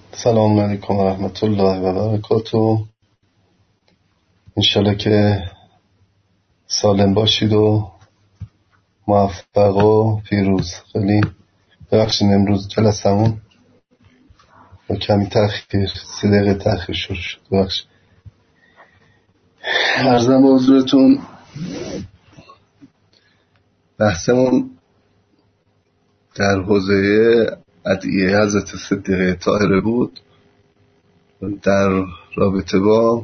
سلام علیکم و رحمت الله و برکاته. انشالله که سالم باشید و موفق و پیروز. خیلی ببخشید امروز جلسمون با کمی تأخیر 3 دقیقه تأخیر شروع شد. ببخشید. عرضم به حضورتون بحثمون در حوزه ادعیه حضرت صدیقه طاهره بود در رابطه با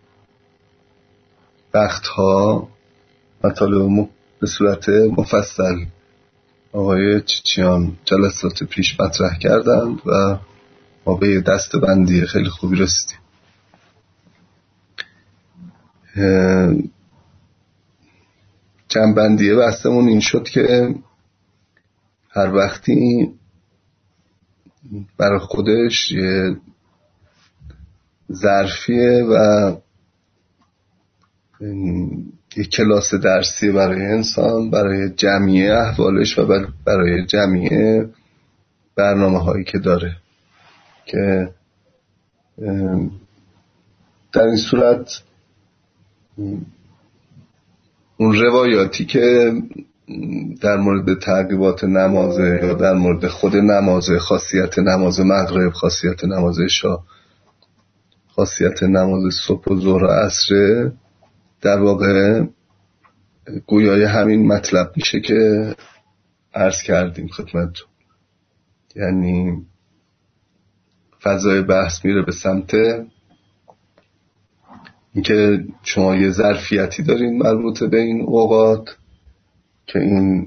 وقتها مطالب به صورت مفصل آقای چیچیان جلسات پیش مطرح کردند و ما به دسته بندی خیلی خوبی رسیدیم. جنبندی بحثمون این شد که هر وقتی برای خودش یه ظرفیه و یه کلاس درسی برای انسان، برای جمعیه احوالش و برای جمعیه برنامه هایی که داره، که در این صورت اون روایاتی که در مورد تعقیبات نمازه یا در مورد خود نمازه، خاصیت نماز مغرب، خاصیت نماز عشا، خاصیت نماز صبح و ظهر و عصر، در واقع گویای همین مطلب میشه که عرض کردیم خدمتتون. یعنی فضای بحث میره به سمت اینکه شما یه ظرفیتی دارین مربوط به این اوقات که این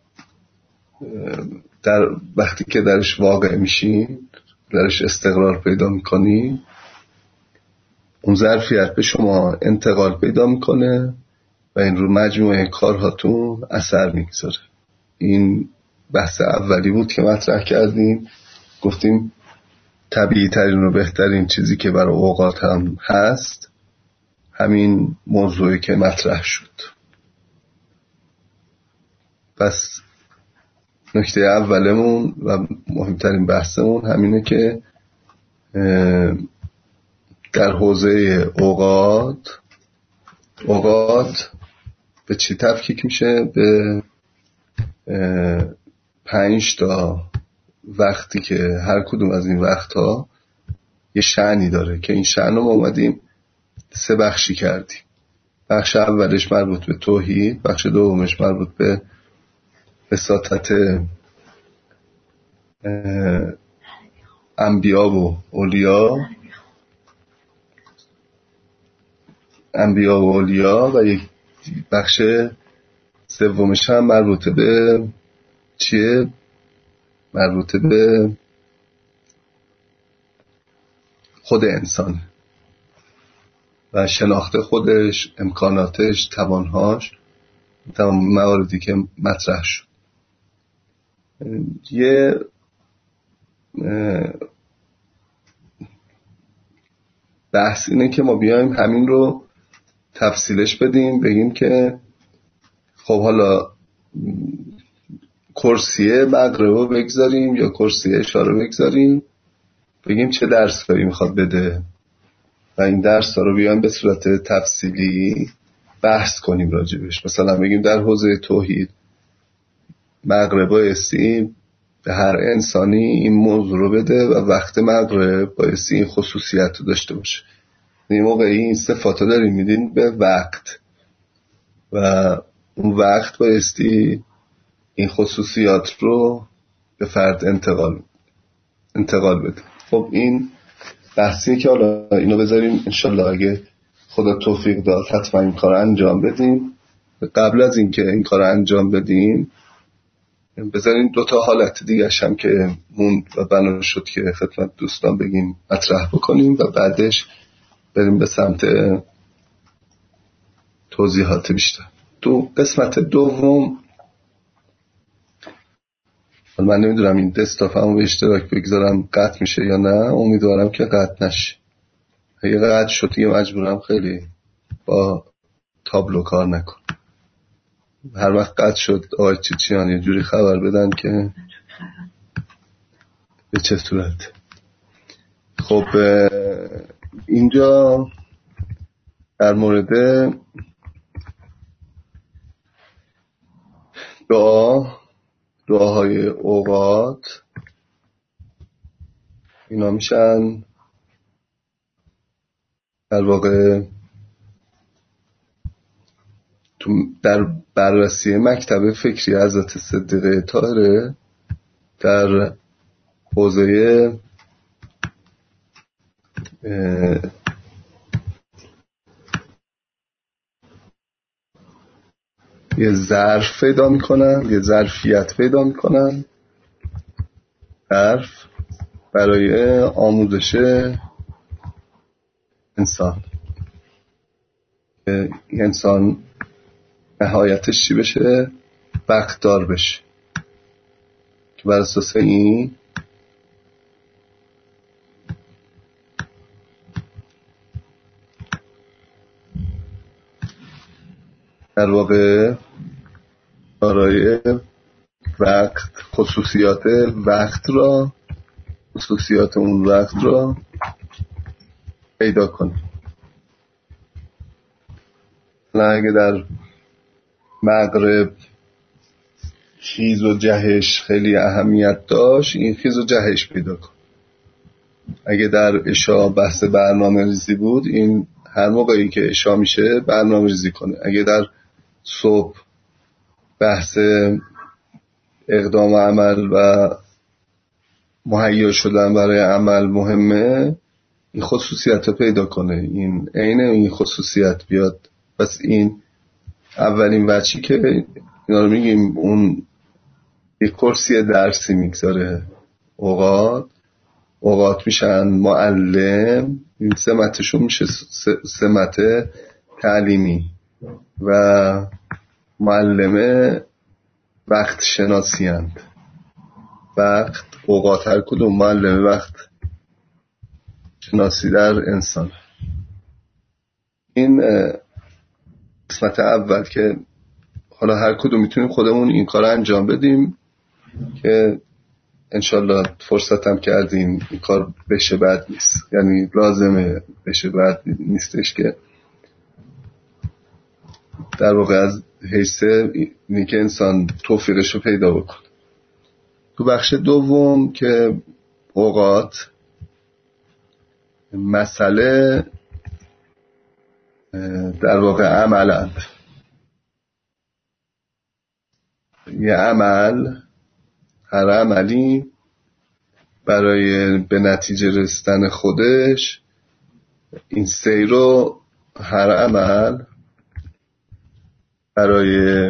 در وقتی که درش واقع میشین، درش استقرار پیدا میکنین، اون ظرفیت به شما انتقال پیدا میکنه و این رو مجموعه کارهاتون اثر میگذاره. این بحث اولی بود که مطرح کردیم. گفتیم طبیعی ترین و بهترین چیزی که برای اوقات هم هست همین موضوعی که مطرح شد. پس نکته اولمون و مهمترین بحثمون همینه که در حوزه اوقات به چی تفکیک میشه؟ به 5 تا وقتی که هر کدوم از این وقتها یه شأنی داره که این شأن رو ما اومدیم 3 بخشی کردیم. بخش اولش مربوط به توحید، بخش دومش مربوط به وساطت انبیا و اولیا و یک بخش سومش هم مربوط به چیه؟ مربوط به خود انسان و شناخت خودش، امکاناتش، توانهاش، تمام مواردی که مطرح شد. یه بحث اینه که ما بیایم همین رو تفصیلش بدیم، بگیم که خب حالا کرسیه مغرب رو بگذاریم یا کرسیه عشا رو بگذاریم، بگیم چه درسایی میخواد بده و این درس رو بیایم به صورت تفصیلی بحث کنیم راجبش. مثلا بگیم در حوزه توحید مغرب بایستی به هر انسانی این موضوع رو بده و وقت مغرب بایستی این خصوصیت رو داشته باشه. این موقعی این صفات رو داریم میدین به وقت و اون وقت بایستی این خصوصیات رو به فرد انتقال بده. خب این بحثیه که حالا اینو بذاریم انشالله اگه خدا توفیق داد حتما این کار انجام بدیم. قبل از اینکه این کار انجام بدیم بذاریم 2 تا حالت دیگه هم که موند و بنا شد که خدمت دوستان بگیم مطرح بکنیم و بعدش بریم به سمت توضیحات بیشتر. تو قسمت دوم من نمیدونم این دسکتاپمو به اشتراک بگذارم قطع میشه یا نه، امیدوارم که قطع نشه. اگه قطع شد دیگه مجبورم خیلی با تابلو کار نکن. هر وقت قطع شد آقای چیچیان یه جوری خبر بدن که به چه صورت. خب اینجا در مورد دعاهای اوقات اینا میشن در واقع در بررسی مکتب فکری حضرت صدیقه طاهره در حوزه یه ظرف پیدا میکنن، یه ظرفیت پیدا میکنن، ظرف برای آموزش انسان. انسان نهایتش چی بشه؟ وقت دار بشه که بر اساس این در واقع دارای وقت، خصوصیات اون وقت را پیدا کنه. اگه در مغرب خیز و جهش خیلی اهمیت داشت، این خیز و جهش پیدا کن. اگه در عشاء بحث برنامه ریزی بود، این هر موقعی که عشاء میشه برنامه ریزی کنه. اگه در صبح بحث اقدام عمل و مهیا شدن برای عمل مهمه، این خصوصیت رو پیدا کنه، این عین این خصوصیت بیاد. پس این اولین وجهی که اینا رو میگیم، اون یک کرسی درسی میگذاره. اوقات میشن معلم، این سمتشون میشه سمت تعلیمی و معلمه وقت شناسی هند. اوقات هر کدوم معلم وقت شناسی در انسان. این قسمت اول که حالا هر کدوم میتونیم خودمون این کار انجام بدیم که انشالله فرصت هم کردیم این کار بشه، بد نیست، یعنی لازمه بشه، بد نیستش که در واقع از حیث اینی که انسان توفیقش رو پیدا بکن. تو بخش دوم که اوقات مسئله در واقع عملند. یه عمل، هر عملی برای به نتیجه رسیدن خودش، این سیر رو هر عمل برای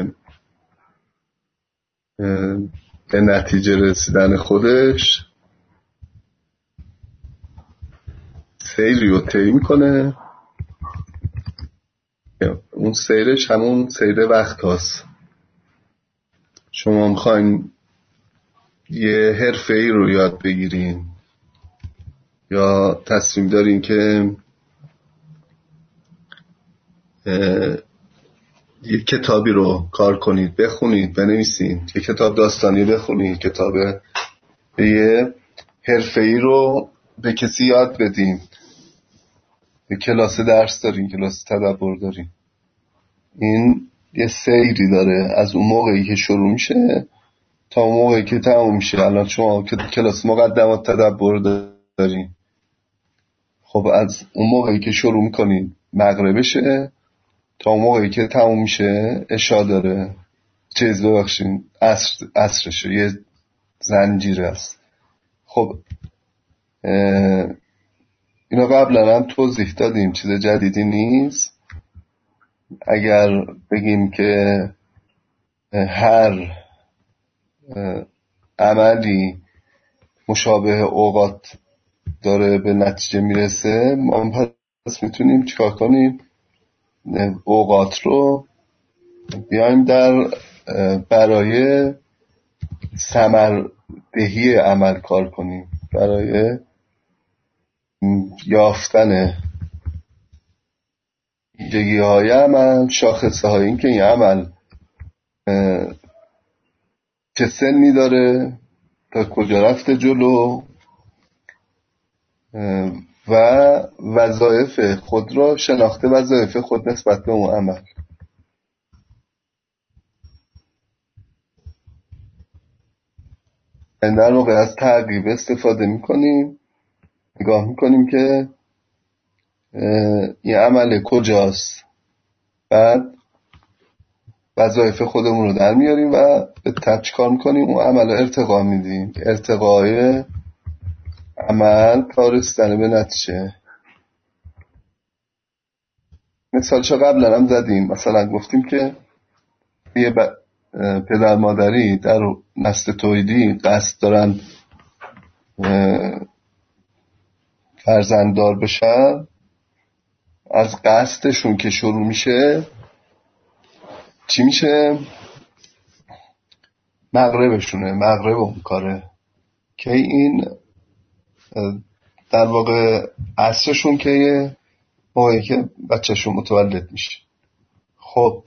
به نتیجه رسیدن خودش سیری رو طی میکنه. اون سیرش همون سیر وقت هست. شما میخواین یه حرفه‌ای رو یاد بگیرین یا تصمیم دارین که یه کتابی رو کار کنید، بخونید، بنویسین، یه کتاب داستانی بخونید، یه حرفه‌ای رو به کسی یاد بدین، یه کلاس درس دارین، کلاس تدبر دارین. این یه سیری داره از اون موقعی که شروع میشه تا اون موقعی که تموم میشه. الان شما کلاس مقدمات تدبر دارین، خب از اون موقعی که شروع میکنین مغربشه تا اون موقعی که تموم میشه عشاء داره، عصرشه، یه زنجیره است. خب اینا قبلا هم توضیح دادیم، چیز جدیدی نیست. اگر بگیم که هر عملی مشابه اوقات داره به نتیجه میرسه، ما پس میتونیم چیکار کنیم؟ اوقات رو بیایم برای ثمردهی عمل کار کنیم، برای یافتن ویژگی های عمل، شاخصه های این که این عمل چه سنی داره، تا کجا رفته جلو، و وظایف خود را شناخته، وظایف خود نسبت به اون عمل. در واقع از تعقیب استفاده میکنیم، نگاه میکنیم که این عمل کجاست، بعد وظایف خودمون رو در میاریم و به تبع چیکار میکنیم؟ اون عمل رو ارتقا میدیم. ارتقای عمل کار رسیدن به نتیجه. مثالشو قبلا هم زدیم، مثلا گفتیم که یه پدر مادری در نسل تولیدی قصد دارن فرزنددار بشن، از قصدشون که شروع میشه چی میشه؟ مغربشونه، مغرب اون کاره که این در واقع عصرشون که موقعی که بچهشون متولد میشه. خب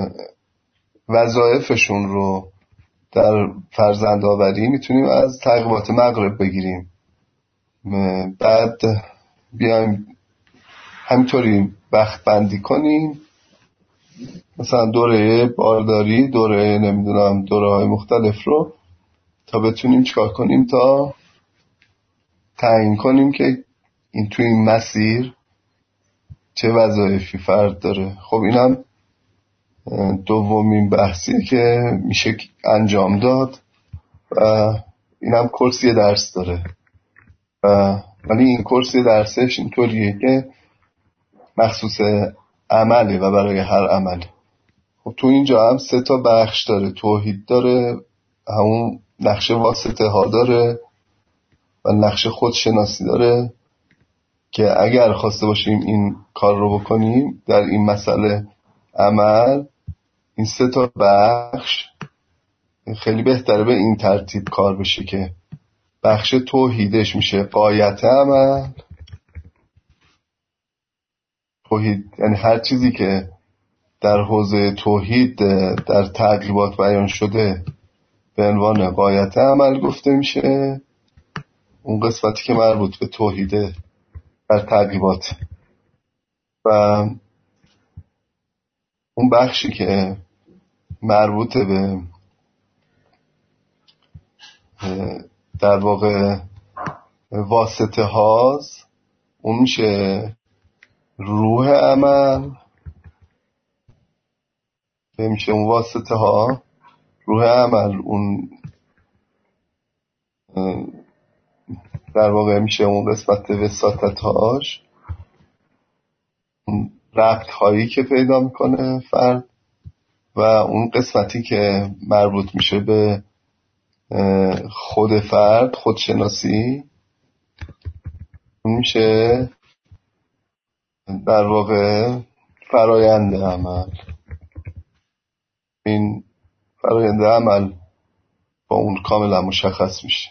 وظایفشون رو در فرزندآوری میتونیم از تعقیبات مغرب بگیریم، بعد بیایم همینطوری وقت بندی کنیم، مثلا دوره بارداری، دوره نمیدونم دوره های مختلف رو، تا بتونیم چیکار کنیم؟ تا تعیین کنیم که این توی این مسیر چه وظایفی فرد داره. خب اینم دومین بحثیه که میشه انجام داد و اینم کورسی درس داره. ولی این کورسی درسش اینطوریه که مخصوص عمله و برای هر عمله. خب تو اینجا هم 3 بخش داره. توحید داره، همون نقش واسطه ها داره و نقش خودشناسی داره که اگر خواسته باشیم این کار رو بکنیم در این مسئله عمل، این 3 بخش خیلی بهتره به این ترتیب کار بشه که بخش توحیدش میشه غایت عمل. توحید یعنی هر چیزی که در حوزه توحید در تعقیبات بیان شده به عنوان غایت عمل گفته میشه. اون قسمتی که مربوط به توحیده در تعقیبات، و اون بخشی که مربوط به در واقع واسطه هاست، اون میشه روح عمل. میشه اون واسطه ها روح عمل، اون در واقع میشه اون قسمت وساطت هاش، اون ربط هایی که پیدا میکنه فرد، و اون قسمتی که مربوط میشه به خود فرد، خودشناسی، اون میشه در واقع فرایند عمل. این فرایند عمل با اون کاملا مشخص میشه.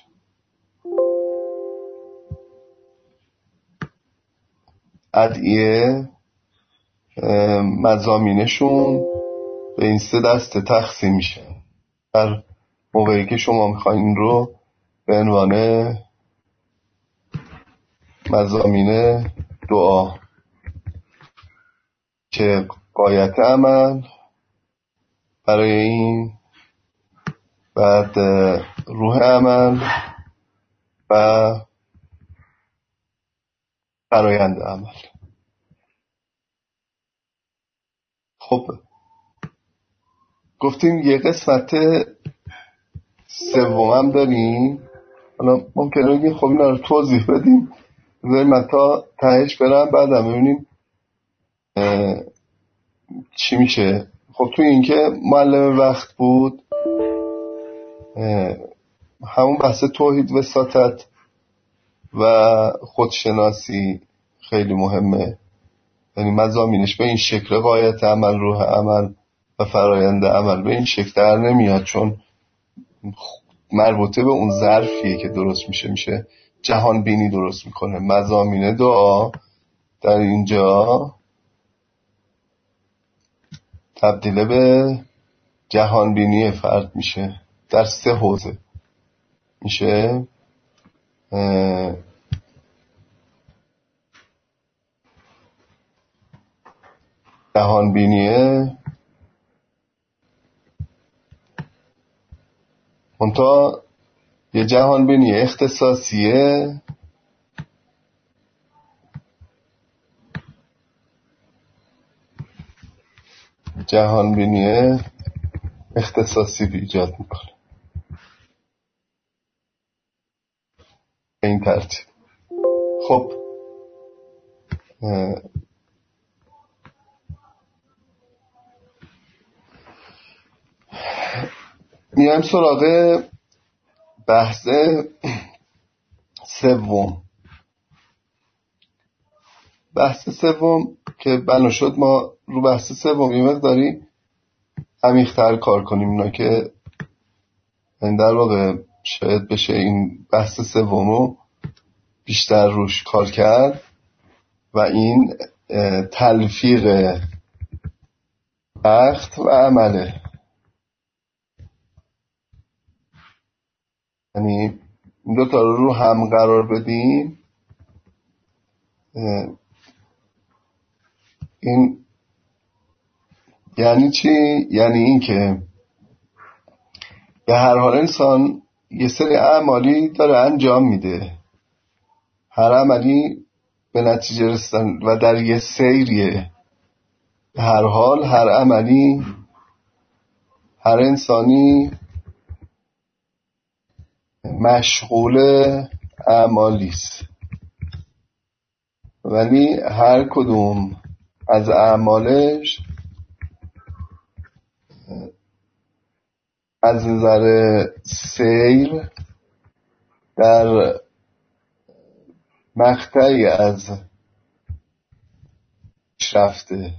ادعیه مضامینشون به این 3 دسته تقسیم میشه. در موقعی که شما میخواین این رو به عنوان مضامین دعا که غایت عمل برای این، بعد روح عمل و فرایند عمل. خب گفتیم یه قسمت سوم داریم. حالا ممکنه بگیم خب اینا رو توضیح بدیم، بذاریم من تا تهش برم بعدم ببینیم چی میشه. خب توی این که معلم وقت بود، همون بحث توحید وساطت و خودشناسی خیلی مهمه. یعنی مضامینش به این شکل غایت عمل، روح عمل و فرایند عمل به این شکل در نمیاد، چون مربوطه به اون ظرفیه که درست میشه جهان بینی درست میکنه. مضامین دعا در اینجا تبدیل به جهان بینی فرد میشه در 3 حوزه. میشه جهان بینیه، منتها یه جهان بینی اختصاصیه جهان بینی اختصاصی ایجاد میکنه به این ترتیب. خب میایم سراغ بحث سوم. بحث سوم که بنا شد ما رو بحث سوم یه مقداری عمیق‌تر کار کنیم، اینا که در واقع شاید بشه این بحث سوم رو بیشتر روش کار کرد و این تلفیق وقت و عمله. یعنی این دو تا رو هم قرار بدیم. این یعنی چی؟ یعنی این که به هر حال انسان یه سری اعمالی داره انجام میده، هر عملی به نتیجه رسیدن و در یه سیریه. به هر حال هر عملی، هر انسانی مشغول اعمالیست، ولی هر کدوم از اعمالش از نظر سیر در مقطعی از پیشرفته.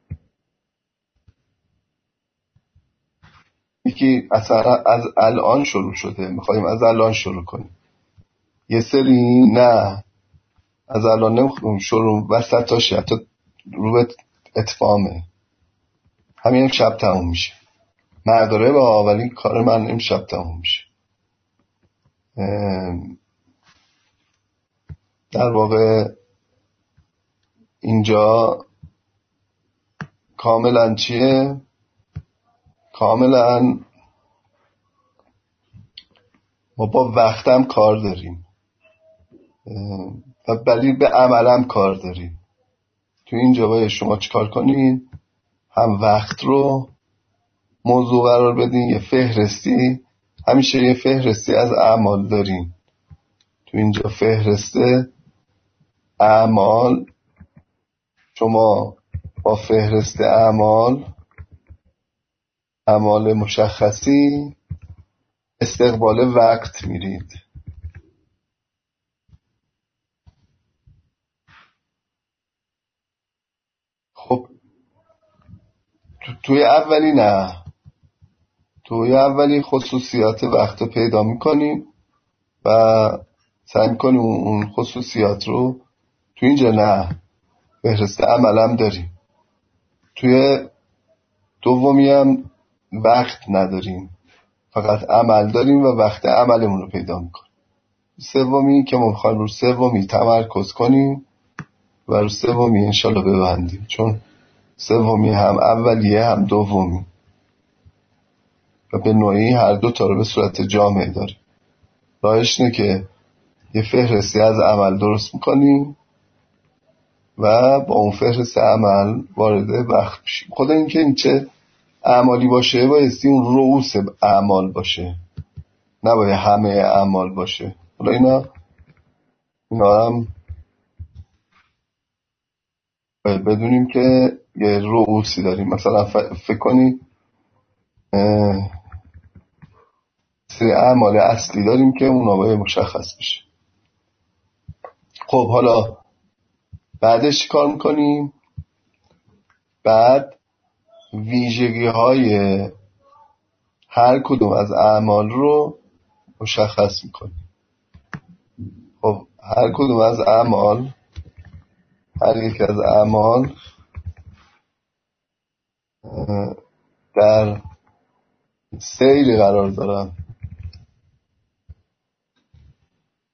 یکی اصلا از الان شروع شده، میخوایم از الان شروع کنیم. یه سری نه، از الان نمیخوایم شروع، وسطاش حتی رو به اتفاقه، همین امشب تموم میشه. مقداره با ولی کار من امشب تموم میشه. در واقع اینجا کاملا چیه؟ کاملا ما با وقتم کار داریم و ولی به عملم کار داریم. تو اینجا باید شما چیکار کنین؟ هم وقت رو موضوع قرار بدین، یه فهرستی، همیشه یه فهرستی از اعمال دارین. تو اینجا فهرسته اعمال، شما با فهرست اعمال مشخصی استقبال وقت میرید. خب توی اولی نه، توی اولی خصوصیات وقت رو پیدا میکنیم و سعی میکنیم اون خصوصیات رو توی اینجا نه، فهرست عملم داریم. توی دومی هم وقت نداریم، فقط عمل داریم و وقت عملمون رو پیدا میکنیم. سومی که ما میخوایم رو سومی تمرکز کنیم و رو سومی انشالله ببندیم، چون سومی هم اولیه هم دومی و به نوعی هر دو تا رو به صورت جامع داره. راهش اینه که یه فهرستی از عمل درست میکنیم و با اون فهرست عمل وارد وقت میشیم. خدا این که این چه اعمالی باشه بایستی اون رؤوس اعمال باشه، نباید همه اعمال باشه. حالا اینا هم باید بدونیم که یه رؤوسی داریم. مثلا فکر کنی سری اعمال اصلی داریم که اونا باید مشخص بشه. خب حالا بعدش کار میکنیم؟ بعد ویژگی های هر کدوم از اعمال رو مشخص میکنیم. خب هر کدوم از اعمال، هر یک از اعمال در سیری قرار دارن.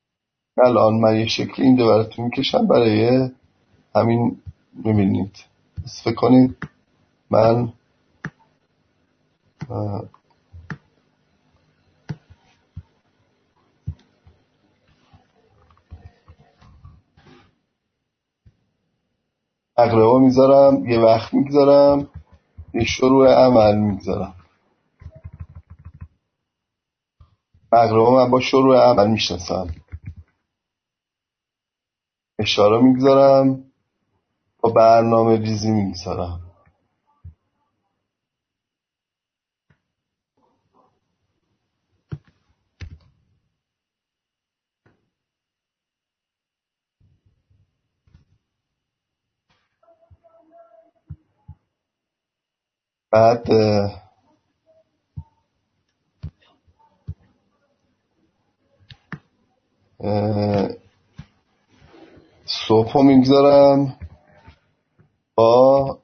الان من یه شکلی اینجا براتون میکشم برای همین، میبینید فکر کنید من اقربا میذارم، یه وقت میگذارم، یه شروع عمل میگذارم. اقربا من با شروع عمل میشناسم. اشاره میگذارم، با برنامه ریزی میگذارم. بعد صبح میگذارم با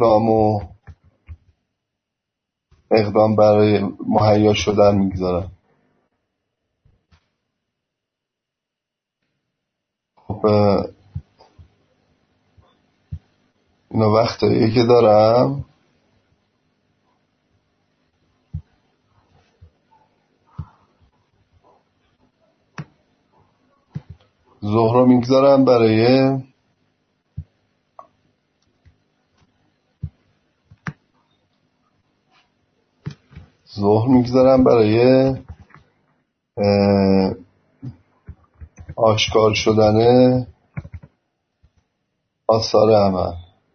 اقدام برای مهیا شدن میگذارم. خب اینا وقتایی که دارم. ظهر رو میگذارم برای آشکار شدن آثار عمل.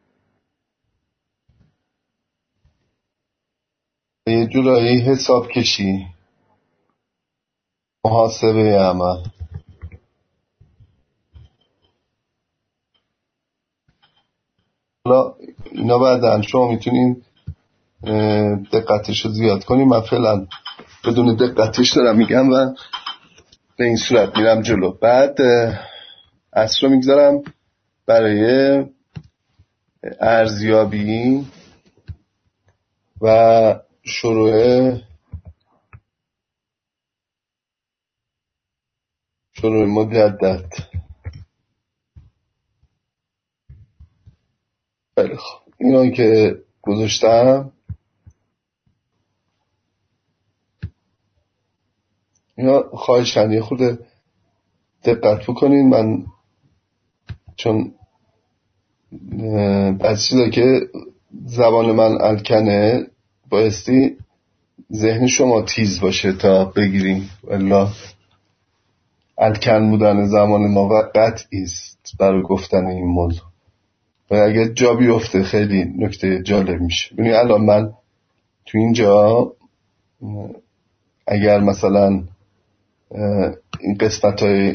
یه جورایی حساب کشی، محاسبه عمل. حالا اینا بعدن شما میتونین دقتش رو زیاد کنیم. من فعلا بدون دقتش دارم میگم و به این صورت میرم جلو. بعد عصر رو میگذارم برای ارزیابی و شروع مجدد. خیلی خوب، اینا که گذاشتم، اینا خواهشن یه خود دقت بکنین. من چون بعضی چیزا که زبان من الکنه بایستی ذهن شما تیز باشه تا بگیریم، والا الکن بودن زمان ما قطعی است برای گفتن این موضوع و اگه جا بیفته خیلی نکته جالب میشه. ببینید الان من تو اینجا اگر مثلا این قسمت های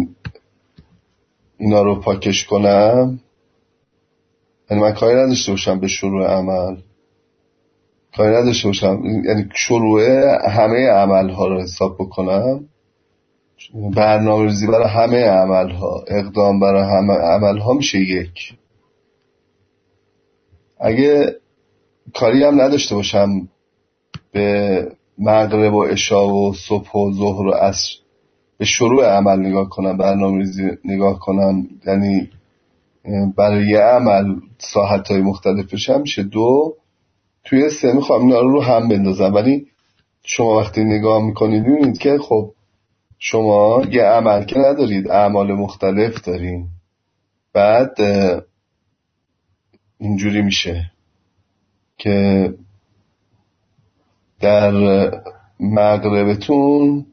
اینا رو پاکش کنم، یعنی من کاری نداشته باشم به شروع عمل، کاری نداشته باشم یعنی شروع همه عمل ها رو حساب بکنم، برنامه‌ریزی برای همه عمل ها، اقدام برای همه عمل ها میشه یک. اگه کاری هم نداشته باشم به مغرب و عشا و صبح و ظهر و عصر به شروع عمل نگاه کنم، برنامه‌ریزی نگاه کنم، یعنی برای یه عمل ساعت‌های مختلفش هم میشه دو. توی سه میخوام اینا رو هم بندازم. ولی شما وقتی نگاه میکنید میبینید که خب شما یه عمل که ندارید، اعمال مختلف دارین. بعد اینجوری میشه که در مغربتون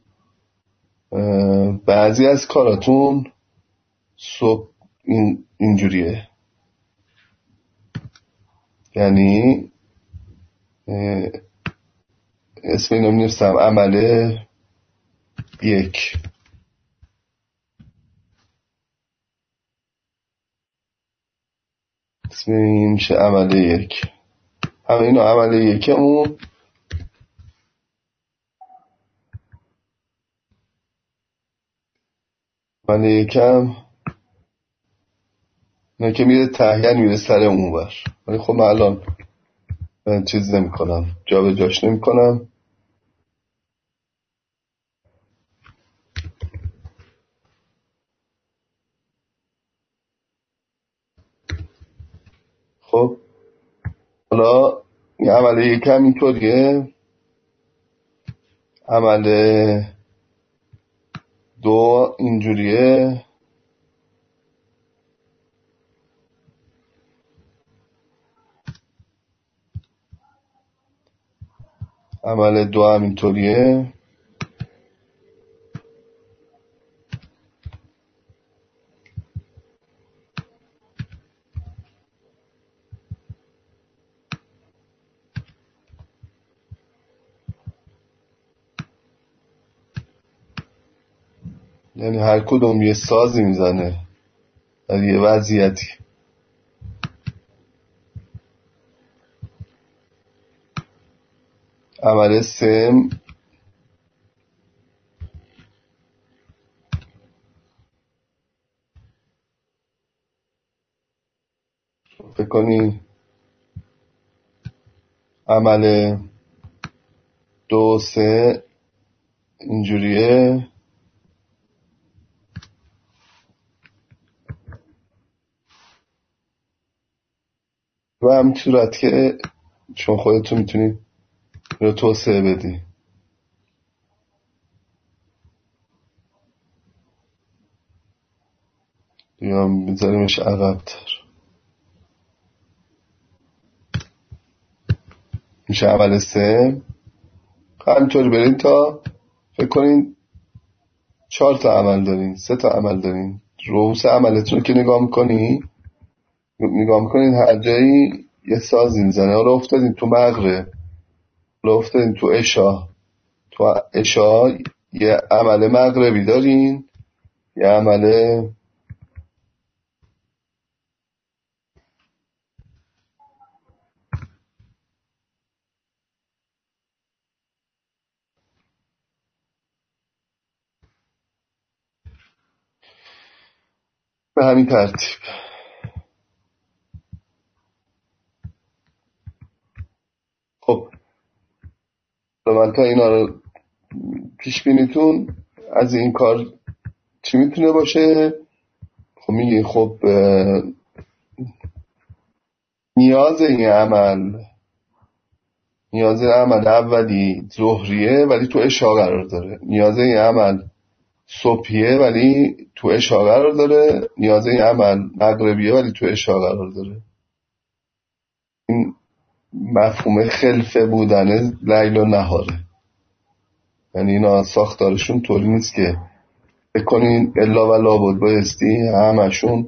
بعضی از کاراتون صبح اینجوریه، یعنی اسم اینو می‌نویسم عمل یک. اسم این میشه عمل یک. همه اینو عمل یکمون. عمل یکم نه که میره تهیه، میره سر اون بر. ولی خب من الان چیز نمی کنم، جا به جاش نمی کنم. خب حالا این عمل یکم اینطوریه، عمل دو اینجوریه، عمل دو هم اینطوریه، یعنی هر کدوم یه سازی میزنه در یه وضعیتی. عمل سم فکر کنی عمل دو سه اینجوریه، و همین صورت که چون خودتون میتونید رو توسعه بدی. یا میذاریمش عقب‌تر، میشه عمل سه. همینطوری برین تا فکر کنین 4 تا عمل دارین، 3 تا عمل دارین. رؤوس عملتون رو که نگاه میکنین هر جایی یه سازی میزنه. حالا افتادین تو مغرب، حالا افتادین تو عشا یه عمل مغربی دارین، یه عمل به همین ترتیب. خب من تا اینا رو پیش بینیتون از این کار چی میتونه باشه؟ خب میگی خب نیاز عمل اولی ظهریه ولی تو عشا قرار داره، نیاز این عمل صبحیه ولی تو عشا قرار داره، نیاز این عمل مغربیه ولی تو عشا قرار داره. این مفهوم خلفه بودن لیل و نهاره. یعنی اینا ساختارشون طوری نیست که بکنین الا و لابد بایستی همشون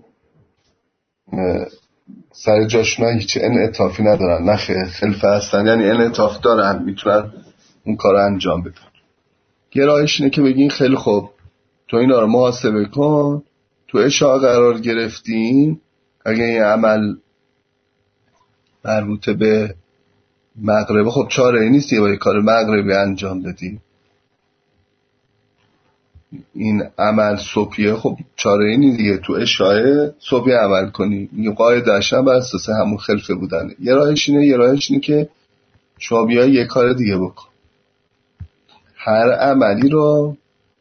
سر جاشون هیچ انعطافی ندارن. نه خلفه هستن، یعنی انعطاف دارن، میتونن اون کار انجام بدن. گرایش اینه که بگین خیلی خوب تو اینا رو محاسبه کن، تو عشا قرار گرفتین، اگه این عمل مربوط به مغربه خب چاره ای نیست یه با یه کار مغربی انجام بدی. این عمل صبحیه خب چاره ای نیست دیگه، تو عشای صبحی عمل کنی. این قاعده‌اش هم بر اساس همون خلفه بودنه. یه راهش اینه که شما بیای یه کار دیگه بکن. هر عملی رو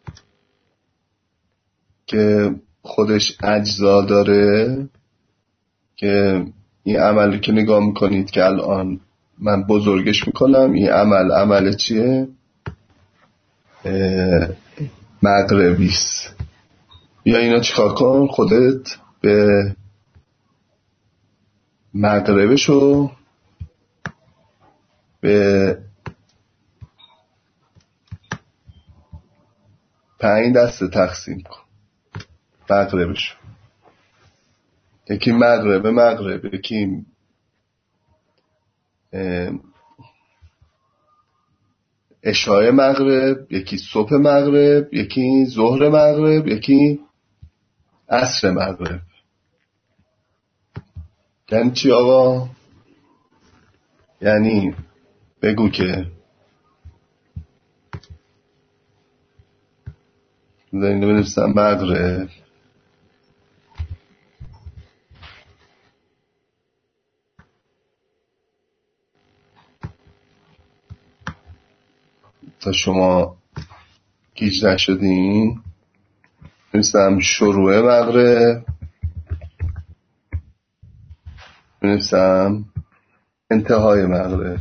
که خودش اجزا داره، که این عملی که نگاه میکنید که الان من بزرگش میکنم، این عمل چیه؟ مغربیست. یا اینا چیکار کن؟ خودت به مغربشو به 5 دسته تقسیم کن. مغربشو یکی مغرب، یکی عشای مغرب، یکی صبح مغرب، یکی ظهر مغرب، یکی عصر مغرب. یعنی چی آقا؟ یعنی بگو که اینو بنویسم مغرب تا شما گیج نشدین. بنویسم شروع مغرب، می‌نویسم انتهای مغرب،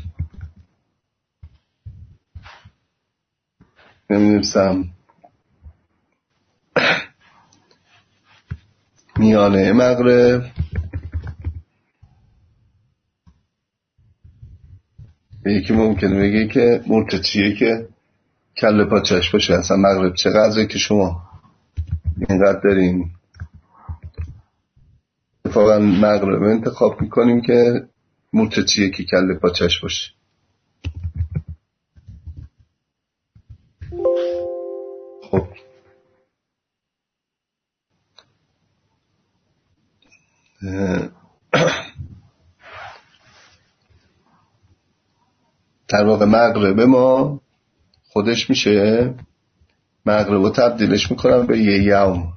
می‌نویسم میانه مغرب. یکی ممکنه بگه که مرتچیه که کله پاچش باشه. اصلا مغرب چقدره که شما اینقدر دارین اتفاقا مغرب انتخاب میکنیم که مرتچیه که کله پاچش باشه. خب در واقع مغرب ما خودش میشه، مغرب رو تبدیلش میکنم به یه یوم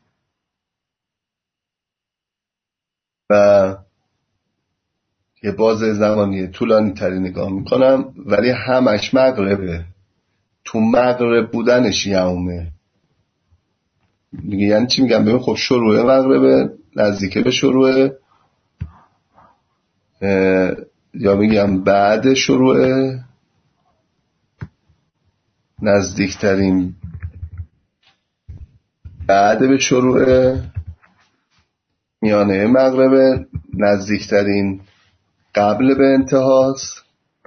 و یه بازه زمانی طولانی تری نگاه میکنم، ولی همش مغربه. تو مغرب بودنش یومه. یعنی چی میگم؟ ببین خب شروع مغربه، نزدیک به شروع، یا میگم بعد شروع، نزدیکترین بعد به شروع، میانه مغربه، نزدیکترین قبل به انتهاست.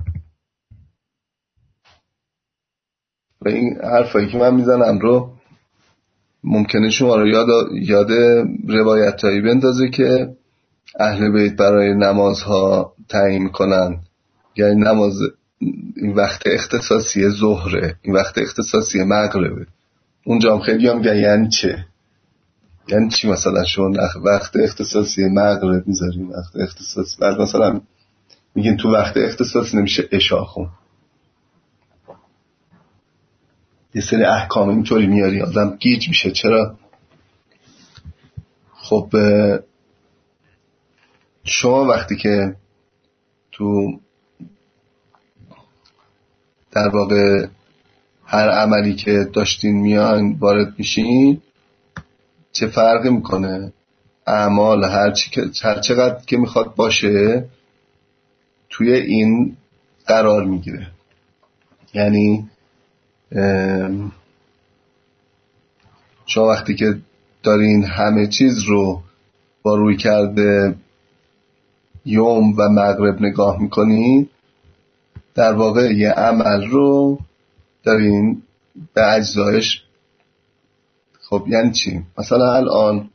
و این حرفایی که من میزنم رو ممکنه شما رو یاد روایتایی بندازه که اهل بیت برای نمازها تعیین کنن. یعنی نماز این وقت اختصاصی ظهره، این وقت اختصاصی مغربه. اونجا هم خیلی هم یعنی چه؟ یعنی چی مثلا شما وقت اختصاصی مغرب میذاریم، وقت اختصاصی بعد مثلا میگین تو وقت اختصاصی نمیشه عشا خون. یه سری احکام اینطوری میاری آدم گیج میشه. چرا؟ خب شما وقتی که تو در واقع هر عملی که داشتین میان وارد میشین، چه فرقی میکنه؟ اعمال هر چقدر که میخواد باشه توی این قرار میگیره. یعنی شما وقتی که دارین همه چیز رو با روی کرده یوم و مغرب نگاه میکنین، در واقع یه عمل رو دارین به اجزایش. خب یعنی چی؟ مثلا الان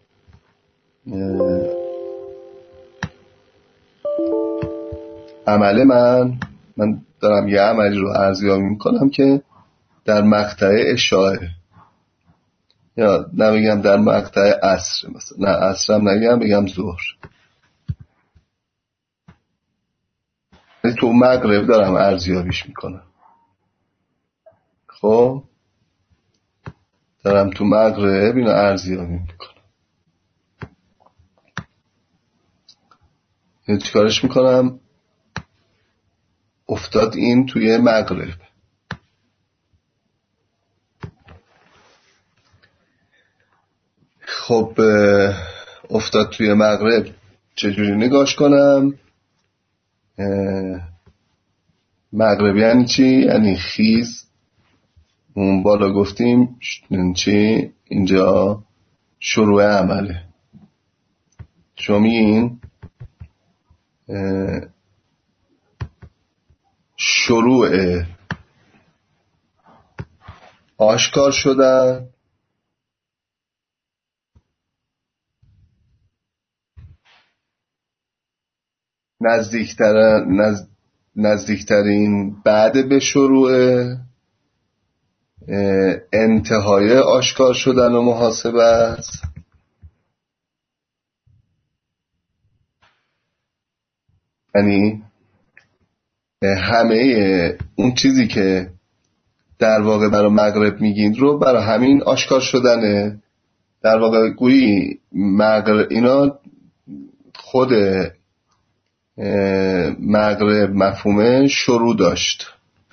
عمل من دارم یه عملی رو ارزیابی میکنم که در مقطع اشاعه، یا نمیگم در مقطع عصر، مثلا نه عصرم نگم، بگم ظهر. تو مغرب دارم ارزیابیش میکنم. خب دارم تو مغرب اینو ارزیابی میکنم. چیکارش میکنم؟ افتاد این توی مغرب. خب افتاد توی مغرب، چجوری نگاش کنم؟ مغرب یعنی چی؟ یعنی خیز. اون بالا گفتیم چی؟ اینجا شروع عمله. شما میگین شروع آشکار شدن، نزدیکترین بعد به شروع، انتهای آشکار شدن و محاسبه است. یعنی همه اون چیزی که در واقع برای مغرب میگین رو برای همین آشکار شدنه. در واقع گویی مغرب اینا خود مغرب مفهوم شروع داشت،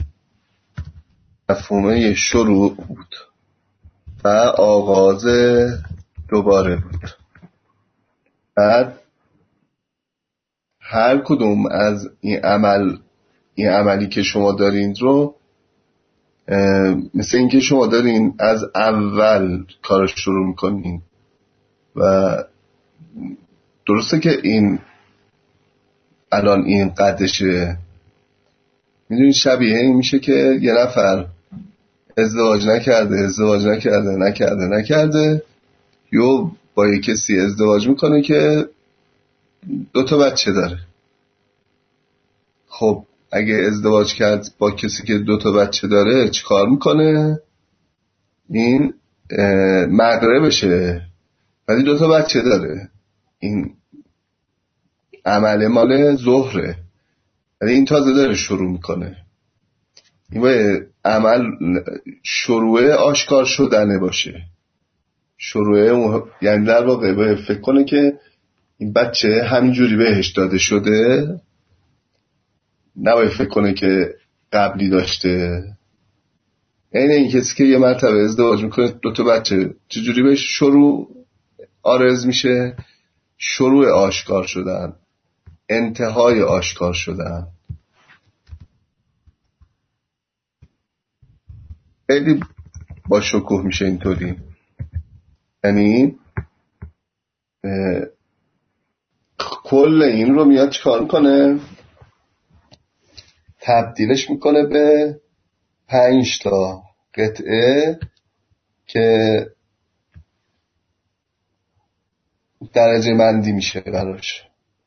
مفهوم شروع بود و آغاز دوباره بود. بعد هر کدوم از این عملی که شما دارین رو مثل اینکه شما دارین از اول کارش شروع میکنین و درسته که این الان این قدشه، میدونین شبیه این میشه که یه نفر ازدواج نکرده یا با یه کسی ازدواج میکنه که 2 بچه داره. خب اگه ازدواج کرد با کسی که 2 بچه داره چی کار میکنه؟ این مغربشه ولی 2 بچه داره. این عمل مال ظهره ولی این تازه داره شروع میکنه. این باید عمل شروع آشکار شدنه باشه. یعنی در واقع باید فکر کنه که این بچه همینجوری بهش داده شده، نباید فکر کنه که قبلی داشته. یعنی این کسی که یه مرتبه ازدواج میکنه 2 بچه چجوری بهش شروع آرز میشه؟ شروع آشکار شدن، انتهای آشکار شدن. خیلی با شکوه میشه اینطوری. یعنی کل این رو میاد چیکار میکنه؟ تبدیلش میکنه به 5 تا قطعه که درجه مندی میشه براش.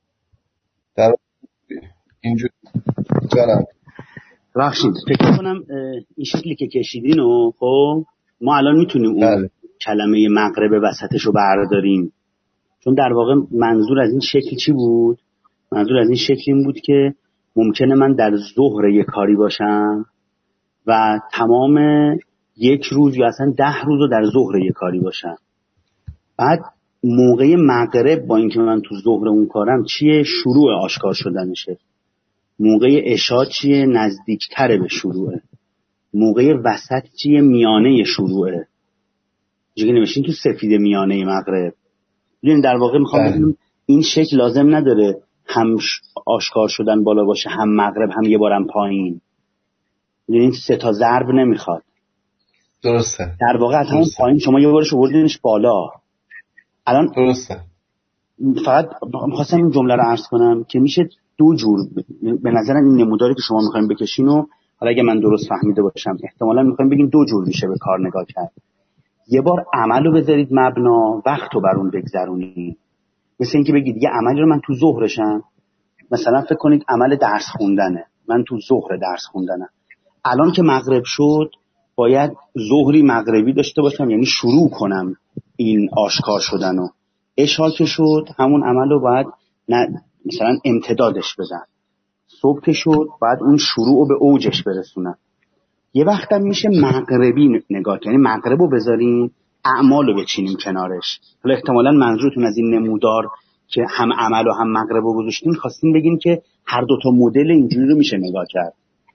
در اینجور جانم بخشید فکر کنم این شکلی که کشیدین و خب ما الان میتونیم اون کلمه مغرب وسطش رو برداریم، چون در واقع منظور از این شکل چی بود؟ منظور از این شکل این بود که ممکنه من در ظهر یک کاری باشم و تمام یک روز یا اصلا 10 روز رو در ظهر یک کاری باشم. بعد موقع مغرب با اینکه من تو ظهر اون کارم چیه؟ شروع آشکار شدنشه. موقع عشا چیه؟ نزدیکتره به شروعه. موقع وسط چیه؟ میانه شروعه. جوری نمیشین تو سفید میانه مغرب. ببین در واقع میخوام بگم این شکل لازم نداره هم آشکار شدن بالا باشه هم مغرب هم یه بارم پایین. این 3 تا ضرب نمیخواد. درسته. در واقع از همون پایین شما یه بارش آوردینش بالا. الان درسته. فقط می‌خواستم این جمله رو عرض کنم که میشه 2 جور به نظرم این نموداری که شما می‌خواید بکشین و حالا اگه من درست فهمیده باشم احتمالاً می‌خوایم بگین 2 جور میشه به کار نگاه کرد. یه بار عمل رو بذارید مبنا، وقت رو بر اون بگذرونید. مثل اینکه بگید یه عملی رو من تو ظهرشم، مثلا فکر کنید عمل درس خوندنه، من تو ظهر درس خوندنم. الان که مغرب شد باید ظهری مغربی داشته باشم، یعنی شروع کنم این آشکار شدنو. عشا که شد همون عمل رو باید مثلا امتدادش بدم. صبح که شد باید اون شروع رو به اوجش برسونم. یه وقتم میشه مغربی نگاه کنیم، یعنی مغرب رو بذاریم اعمال رو بچینیم کنارش. حالا احتمالاً منظورتون از این نمودار که هم عمل و هم مغرب رو گذاشتین خواستین بگین که هر 2 تا مدل اینجوری رو میشه نگاه کرد.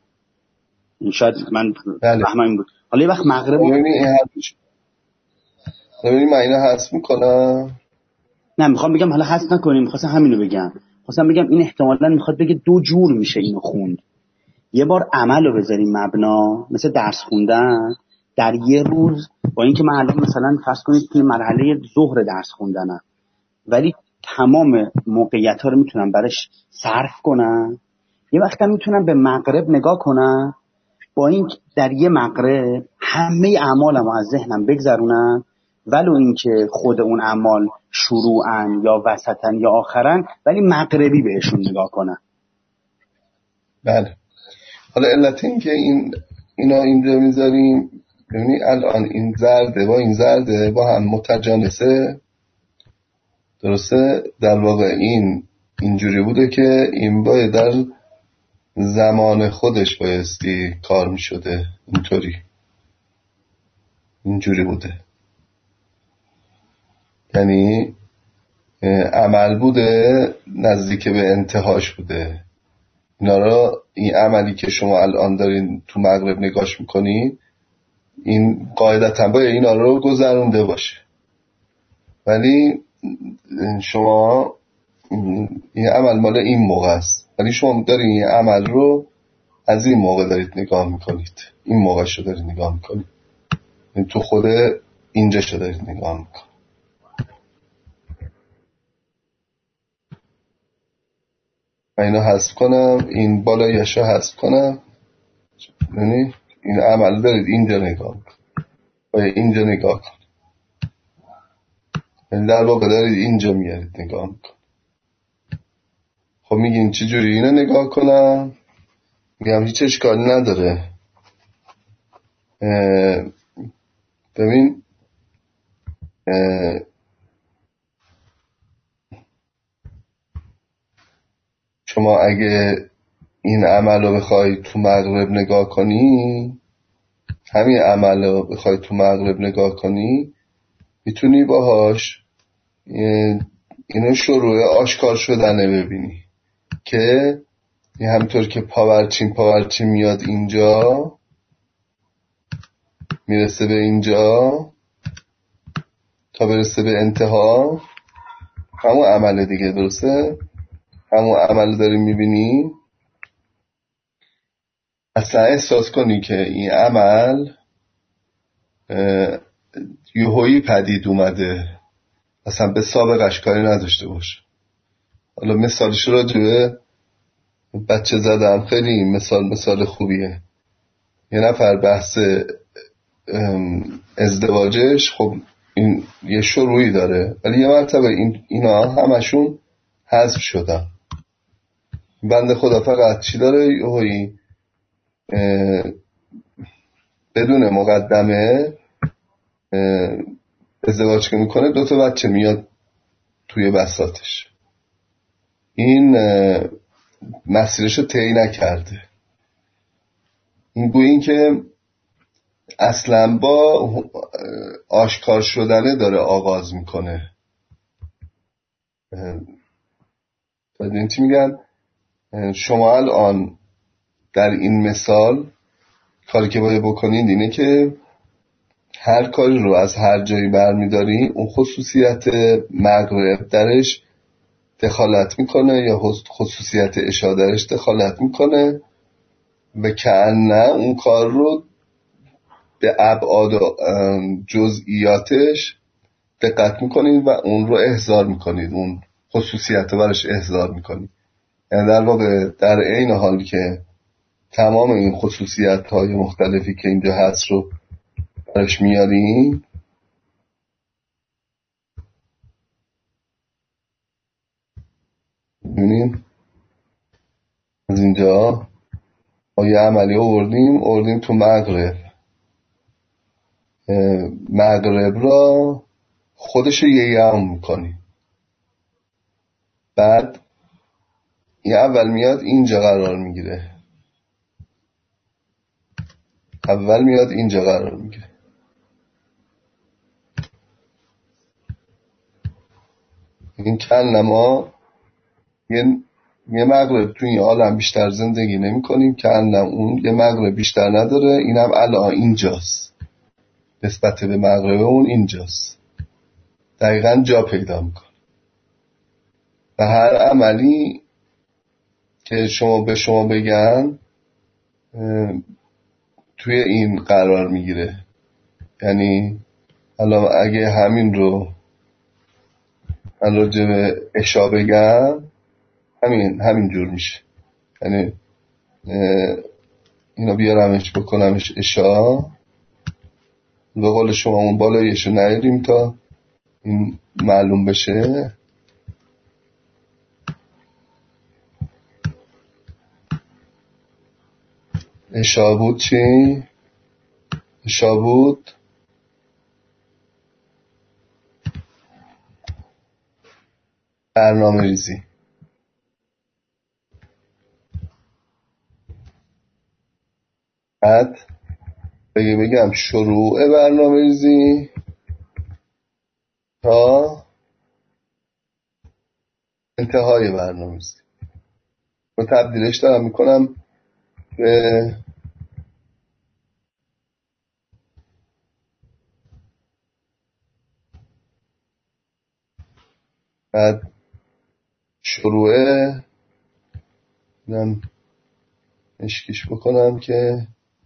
شاید من فهمم این بود. حالا یه وقت مغرب ببینیم من اینو حذف میکنم. نه میخوام بگم حالا حذف نکنیم، خواستم همینو بگم. خواستم بگم این احتمالاً میخواد بگه 2 جور میشه اینو خوند. یه بار عمل رو بذاریم مبنا، مثل درس خوندن در یه روز، با اینکه من الان مثلا فرض کنید توی مرحله ظهر درس خوندنم ولی تمام موقعیت ها رو میتونم برش صرف کنم. یه وقتا میتونم به مغرب نگاه کنم، با این در یه مغرب همه اعمالم رو از ذهنم بگذرونم، ولو اینکه خود اون اعمال شروعن یا وسطن یا آخرن، ولی مغربی بهشون نگاه کنم. بله. حالا علت این که اینا اینجا میذاریم، ببینی الان این زرده با هم متجانسه. درسته؟ در واقع این اینجوری بوده که این باید در زمان خودش بایستی کار میشده. اینجوری بوده، یعنی عمل بوده نزدیک به انتهاش بوده. اینا را، این عملی که شما الان دارین تو مغرب نگاش میکنین، این قاعدتا باید اینا رو گذرونده باشه. ولی شما این عمل مال این موقع است، ولی شما دارین این عمل رو از این موقع دارید نگاه میکنید، این موقع شو دارید نگاه میکنید، این تو خود اینجا شو دارید نگاه میکنید. من اینو حذف کنم، این بالایشو حذف کنم، یعنی این عمل دارید اینجا نگاه میکنید و اینجا نگاه کنید، یعنی در واقع دارید اینجا میارید نگاه میکنید. خب میگین چه جوری اینو نگاه کنم؟ میگم هیچ اشکالی نداره. ببین شما اگه این عمل رو بخوای تو مغرب نگاه کنی، همین عمل رو بخوای تو مغرب نگاه کنی، میتونی باهاش اینو شروع آشکار شدنه ببینی که همینطور که پاورچین میاد اینجا، میرسه به اینجا تا برسه به انتها، همون عمل دیگه، درسته؟ همون عمل داری میبینی. اصلا احساس کنی که این عمل یهویی پدید اومده، اصلا به سابقش کاری نداشته باشه. حالا مثالش رو راجبه بچه زدم، خیلی مثال خوبیه. یه نفر بحث ازدواجش، خب این یه شروعی داره، ولی یه مرتبه اینا همشون حذف شدن. بنده خدا فقط چی داره؟ یهویی بدون مقدمه ازدواج که میکنه 2 بچه میاد توی بساطش. این مسیرشو طی نکرده. این گویی که اصلا با آشکار شدنه داره آغاز میکنه. این چی میگن؟ شما الان در این مثال کاری که باید بکنید اینه که هر کاری رو از هر جایی برمیداری، اون خصوصیت مغرب درش دخالت میکنه یا خصوصیت اشاره درش دخالت میکنه و کأنه اون کار رو به ابعاد و جزئیاتش دقت میکنید و اون رو احضار میکنید، اون خصوصیت رو برش احضار میکنید. یعنی در واقع در عین حال که تمام این خصوصیت های مختلفی که اینجا هست رو برش میاریم، ببینیم از اینجا ما یه عملی آوردیم تو مغرب را خودش یه هم میکنیم. بعد این اول میاد اینجا قرار میگیره، این کلما یه مغرب تو این عالم بیشتر زندگی نمی کنیم، کلم اون یه مغرب بیشتر نداره، اینم الان اینجاست، نسبت به مغرب اون اینجاست، دقیقا جا پیدا میکنه و هر عملی که به شما بگن توی این قرار میگیره. یعنی حالا اگه همین رو راجع به اشا بگم، همین جور میشه. یعنی اینو بیارمش بکنمش اشا، به قول شما اون بالایشو نیاریم تا این معلوم بشه. اشا بود چی؟ اشا بود برنامه ریزی. بعد بگم شروع برنامه ریزی تا انتهای برنامه ریزی رو تبدیلش دارم میکنم به بعد شروعه اینم اشکیش بکنم که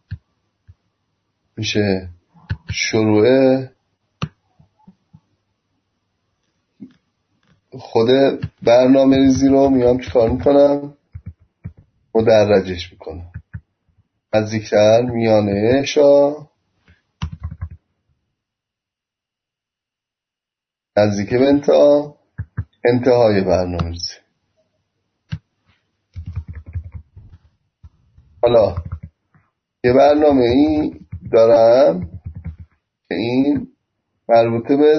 میشه شروعه خود برنامه ریزی رو میام چیکار میکنم مدرجش میکنم نزدیکتر میانه شا نزدیک به انتهای برنامه ریزی. حالا یه برنامه ای دارم که این مربوطه به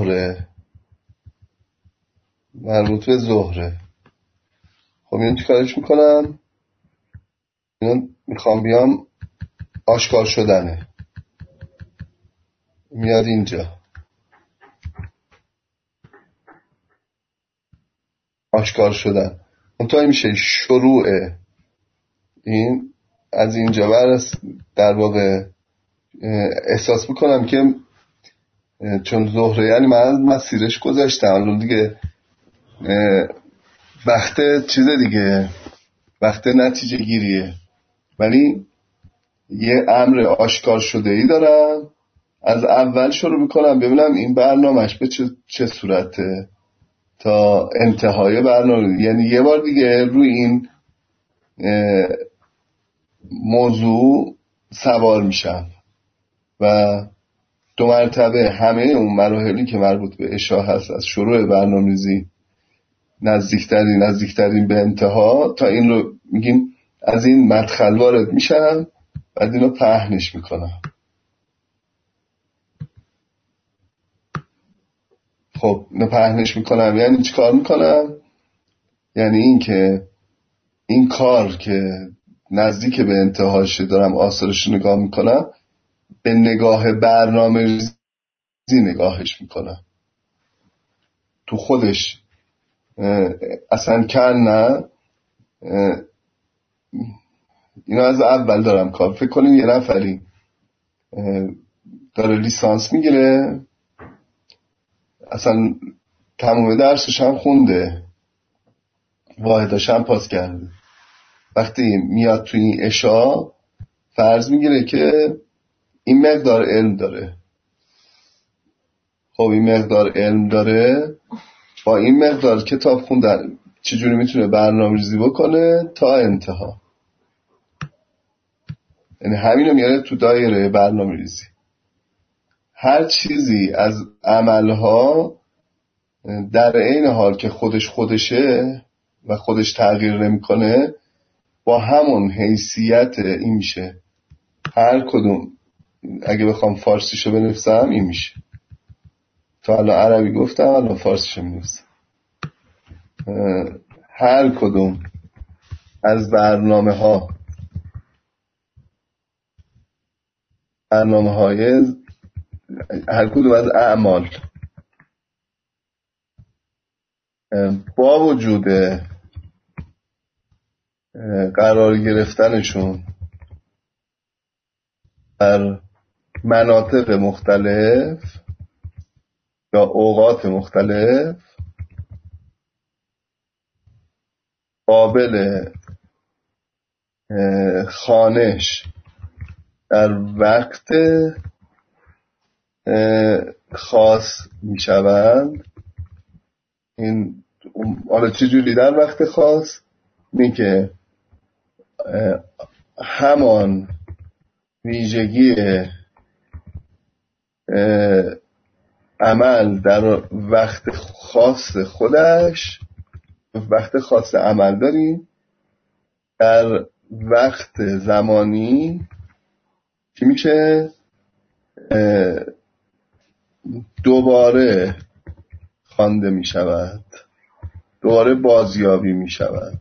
ظهره. خب اینو چیکارش میکنم؟ اینو میخوام بیام آشکار شدنه، میاد اینجا آشکار شدن منتهی میشه شروع این از اینجا برس. در واقع احساس میکنم که چون ظهره یعنی من مسیرش گذاشتم الان دیگه وقت چیز دیگه، وقت نتیجه گیریه، ولی یه امر آشکار شده ای دارم. از اول شروع میکنم ببینم این برنامهش به چه صورته تا انتهای برنامه. یعنی یه بار دیگه روی این موضوع سوار میشم و 2 مرتبه همه اون مراحلی که مربوط به اشاع هست از شروع برنامه‌ریزی نزدیکترین به انتها تا این رو میگیم از این مدخل وارد میشم بعد اینو پهنش میکنم. خب اینو پهنش میکنم یعنی چی کار میکنم؟ یعنی این که این کار که نزدیک به انتهاشه دارم آثارش نگاه میکنم به نگاه برنامه ریزی نگاهش میکنم. تو خودش اصلا نه اینو از اول دارم کار. فکر کنیم یه نفری داره لیسانس میگیره، اصلا تمام درسش هم خونده، واحداش هم پاس کرده. وقتی میاد توی این اشاع فرض میگیره که این مقدار علم داره. خب این مقدار علم داره، با این مقدار کتاب خوندن چجوری میتونه برنامه‌ریزی بکنه تا انتها. یعنی همینو میاره تو دایره برنامه‌ریزی. هر چیزی از عملها در عین حال که خودشه و خودش تغییر نمیکنه با همون حیثیت این میشه. هر کدوم اگه بخوام فارسیشو بنویسم این میشه. تا الان عربی گفتم الان فارسیشو می‌نویسم. هر کدوم از برنامه‌های هر کدوم از اعمال با وجود قرار گرفتنشون در مناطق مختلف یا اوقات مختلف قابل خوانش در وقت خاص می شوند. این حالا چجوری در وقت خاص؟ می که همان ویژگی عمل در وقت خاص خودش، وقت خاص عمل داریم در وقت زمانی که میشه دوباره خوانده می شود، دوباره بازیابی می شود،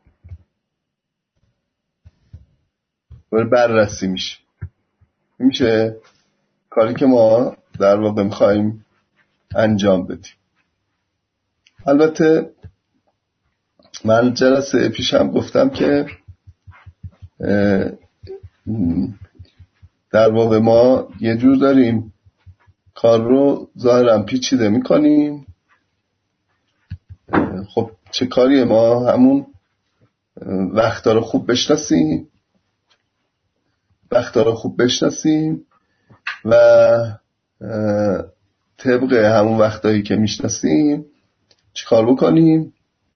دوباره بررسی میشه کاری که ما در واقع میخواییم انجام بدیم. البته من جلسه پیشم گفتم که در واقع ما یه جور داریم کار رو ظاهرا پیچیده میکنیم. خب چه کاریه؟ ما همون وقتا رو خوب بشناسیم و طبق همون وقتایی که میشناسیم چیکار بکنیم؟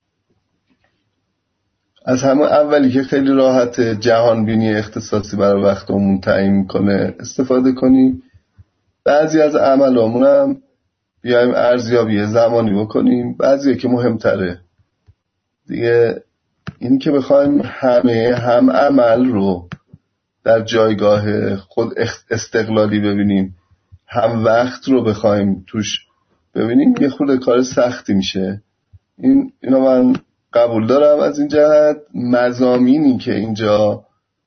از همون اولی که خیلی راحت جهان بینی اختصاصی برای وقتمون تعیین میکنه استفاده کنیم. بعضی از عملامون هم بیایم ارزیابی زمانی بکنیم. بعضی که مهمتره دیگه این که بخوایم هم عمل رو در جایگاه خود استقلالی ببینیم، هم وقت رو بخوایم توش ببینیم، یه خورده کار سختی میشه. اینو من قبول دارم. از این جهت مضامینی که اینجا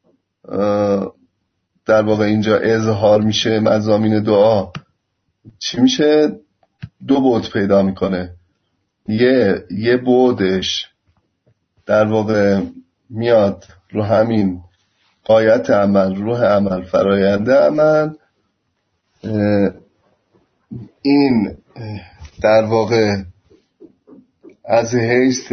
در واقع اینجا اظهار میشه، مضامین دعا چی میشه؟ دو بعد پیدا میکنه. یه بعدش در واقع میاد رو همین غایت عمل، روح عمل، فرایند عمل. این در واقع از حیث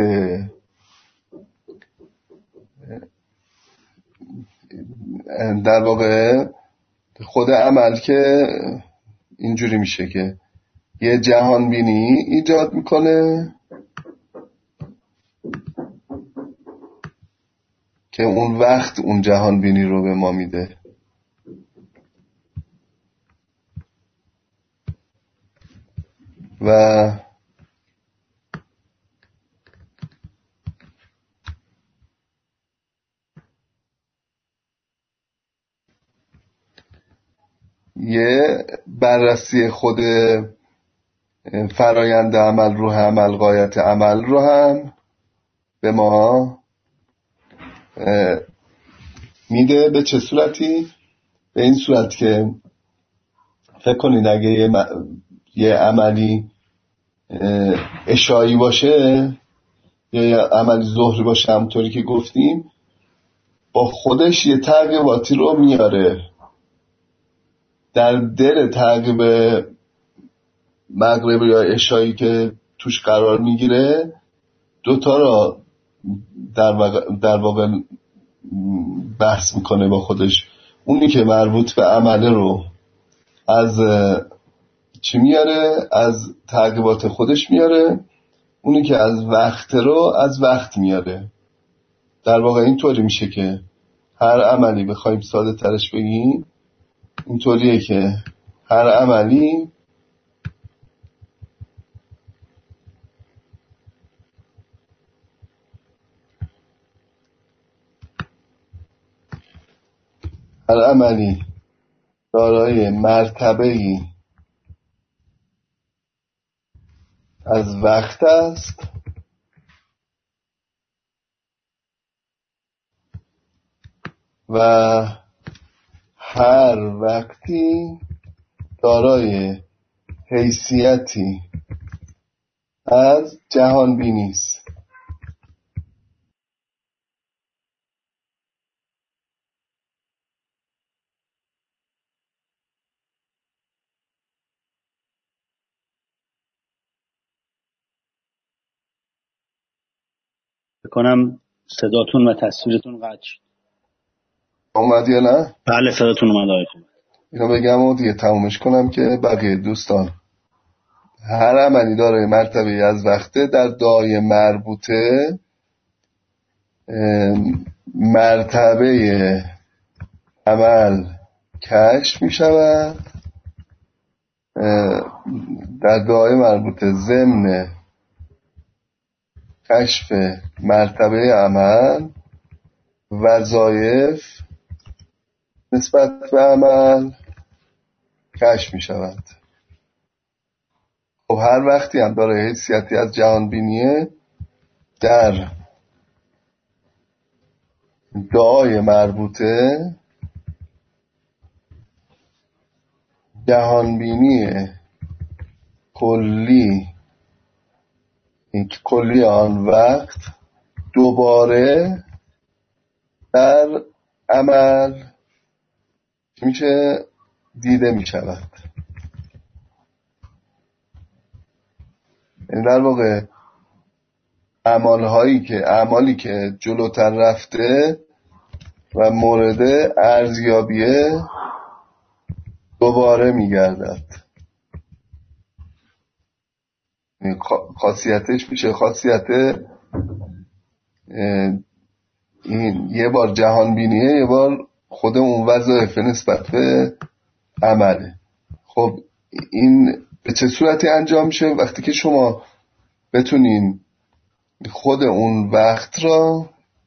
در واقع خود عمل که اینجوری میشه که یه جهان بینی ایجاد میکنه که اون وقت اون جهان بینی رو به ما میده. و یه بررسی خود فرایند عمل، روح عمل، غایت عمل رو هم به ما میده. به چه صورتی؟ به این صورت که فکر کنید اگه یه عملی اشایی باشه یا یه عملی ظهری باشه، همونطوری که گفتیم با خودش یه تغییراتی رو میاره. در دل تغییر مغرب یا عشایی که توش قرار میگیره دوتا را در واقع بحث میکنه با خودش. اونی که مربوط به عمله رو از چی میاره؟ از تعقیبات خودش میاره. اونی که از وقت رو از وقت میاره. در واقع اینطوری میشه که هر عملی بخوایم ساده ترش بگیم اینطوریه که هر عملی دارای مرتبه‌ای از وقت است و هر وقتی دارای حیثیتی از جهان بینی است. بکنم صداتون و تصویرتون قطع شد. اومد یا نه؟ بله صداتون اومد آقای خوب. اینو بگم و دیگه تمومش کنم که بقیه دوستان. هر عملی دارای مرتبه از وقته در دعای مربوطه مرتبه عمل کشف می شود. در دعای مربوطه ضمن کشف مرتبه عمل وظایف نسبت به عمل کشف می شود. خب هر وقتی هم داره حیثیتی از جهان بینیه، در دعای مربوطه جهان بینی کلی آن وقت دوباره در عمل میشه دیده می شود. یعنی در واقع اعمالی که جلوتر رفته و مورد ارزیابیه دوباره میگردد. خاصیتش میشه خاصیت این یه بار جهان بینیه، یه بار خود اون وظایف نسبت به عمله. خب این به چه صورتی انجام میشه؟ وقتی که شما بتونین خود اون وقت را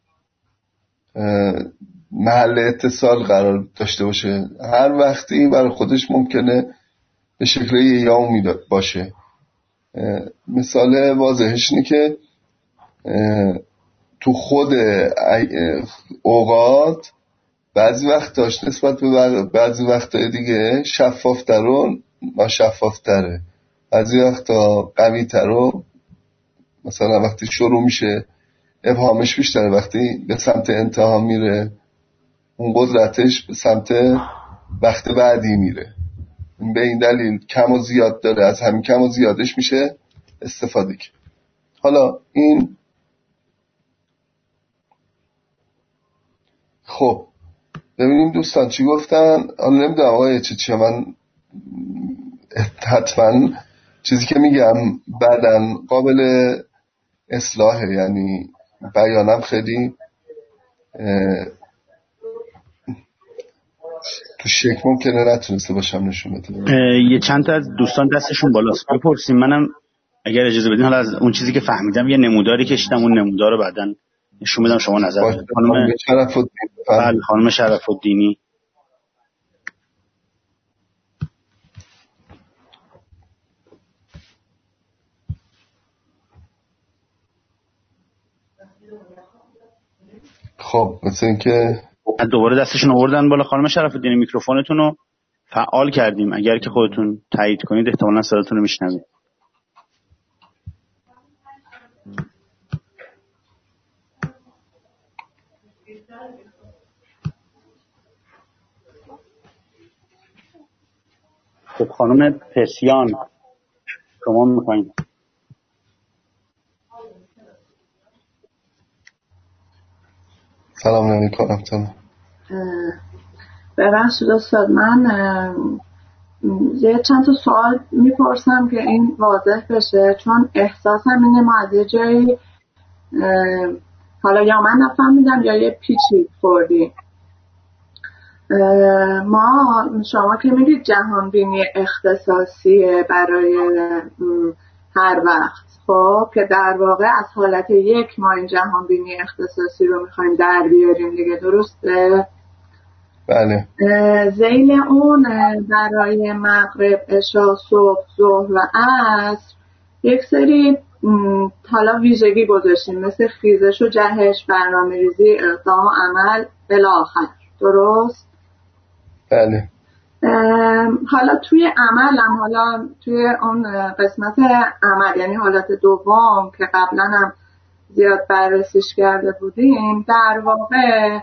محل اتصال قرار داشته باشه. هر وقتی برای خودش ممکنه به شکل یومی باشه. مثال واضحش اینه که تو خود اوقات بعضی وقت داشت نسبت به بعضی وقتای دیگه شفافتر و ناشفافتره. بعضی وقتا قوی تر و مثلا وقتی شروع میشه ابهامش بیشتره، وقتی به سمت انتها میره اون قدرتش به سمت وقت بعدی میره. به این دلیل کم و زیاد داره، از همین کم و زیادش میشه استفاده کرد. حالا این خب ببینیم دوستان چی گفتن. حالا نمیدونم آقای چه من حتما چیزی که میگم بعداً قابل اصلاحه، یعنی بیانم خیلی تو شکل ممکنه نتونسته باشم نشون بده. یه چند تا از دوستان دستشون بالاست بپرسیم. منم اگر اجازه بدین حالا از اون چیزی که فهمیدم یه نموداری کشیدم، اون نمودار رو بعداً نشون بدم شما نظر بدید. خانم شرف الدینی. خب مثل این که دوباره دستشون آوردن بالا. خانم شرف الدینی میکروفونتون رو فعال کردیم، اگر که خودتون تایید کنید احتمالاً صداتون رو میشنوید. خب خانم پرسیان شما میخواین. سلام نمیکنم تمام. ببخشید استاد، من یه چند تا سوال میپرسم که این واضح بشه، چون احساسم اینه ما از یه جایی حالا یا من نفهمیدم یا یه پیچی خوردی. شما که میگید جهان بینی اختصاصیه برای هر وقت، خب که در واقع از حالت یک ما این جهان بینی اختصاصی رو میخوایم در بیاریم دیگه، درسته؟ بله. ذیل اون برای مغرب، عشا، صبح، ظهر و عصر یک سری حالا ویژگی گذاشتیم، مثل خیزش و جهش، برنامه‌ریزی، اقدام و عمل الی آخر، درست؟ بله. حالا توی عمل هم، حالا توی اون قسمت عمل یعنی حالت دوم که قبلا هم زیاد بررسیش کرده بودیم، در واقع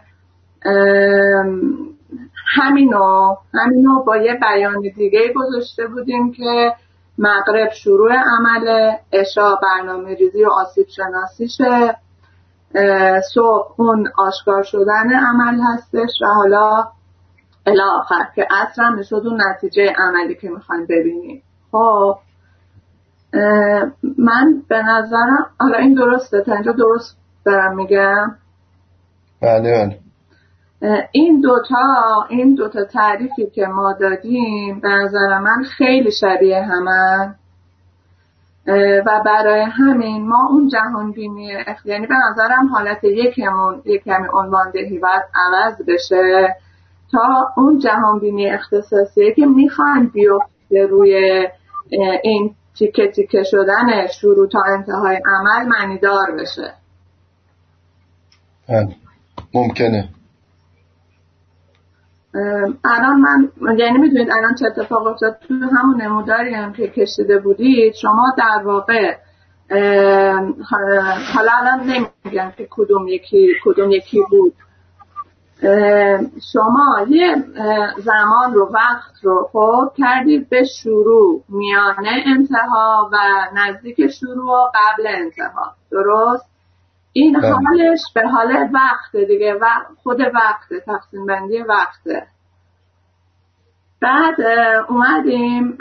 همینو با یه بیان دیگه گذاشته بودیم که مغرب شروع عمل، عشا برنامه ریزی و آسیب شناسیشه، صبح اون آشکار شدن عمل هستش و حالا الی آخر که عصر هم میشد اون نتیجه عملی که میخوایم ببینیم. خب من به نظرم حالا این درسته تا اینجا درست دارم میگم؟ بله. این دوتا تعریفی که ما دادیم به نظر من خیلی شبیه همن و برای همین ما اون جهان بینی یعنی به نظرم حالت یکمون یک کمی عنواندهی باید عوض بشه تا اون جهان بینی اختصاصیه که میخوان بیفته روی این تیکه تیکه شدن شروع تا انتهای عمل معنیدار بشه. ممکنه. الان من یعنی میدونید الان چه اتفاق افتاد تو همون نموداری هم که کشیده بودید شما در واقع حالا الان نمیگم که کدوم یکی بود، شما یه زمان رو وقت رو خب کردید به شروع، میانه، انتها و نزدیک شروع و قبل انتها، درست؟ این حالش به حال وقت دیگه، خود وقت، تقسیم بندی وقته. بعد اومدیم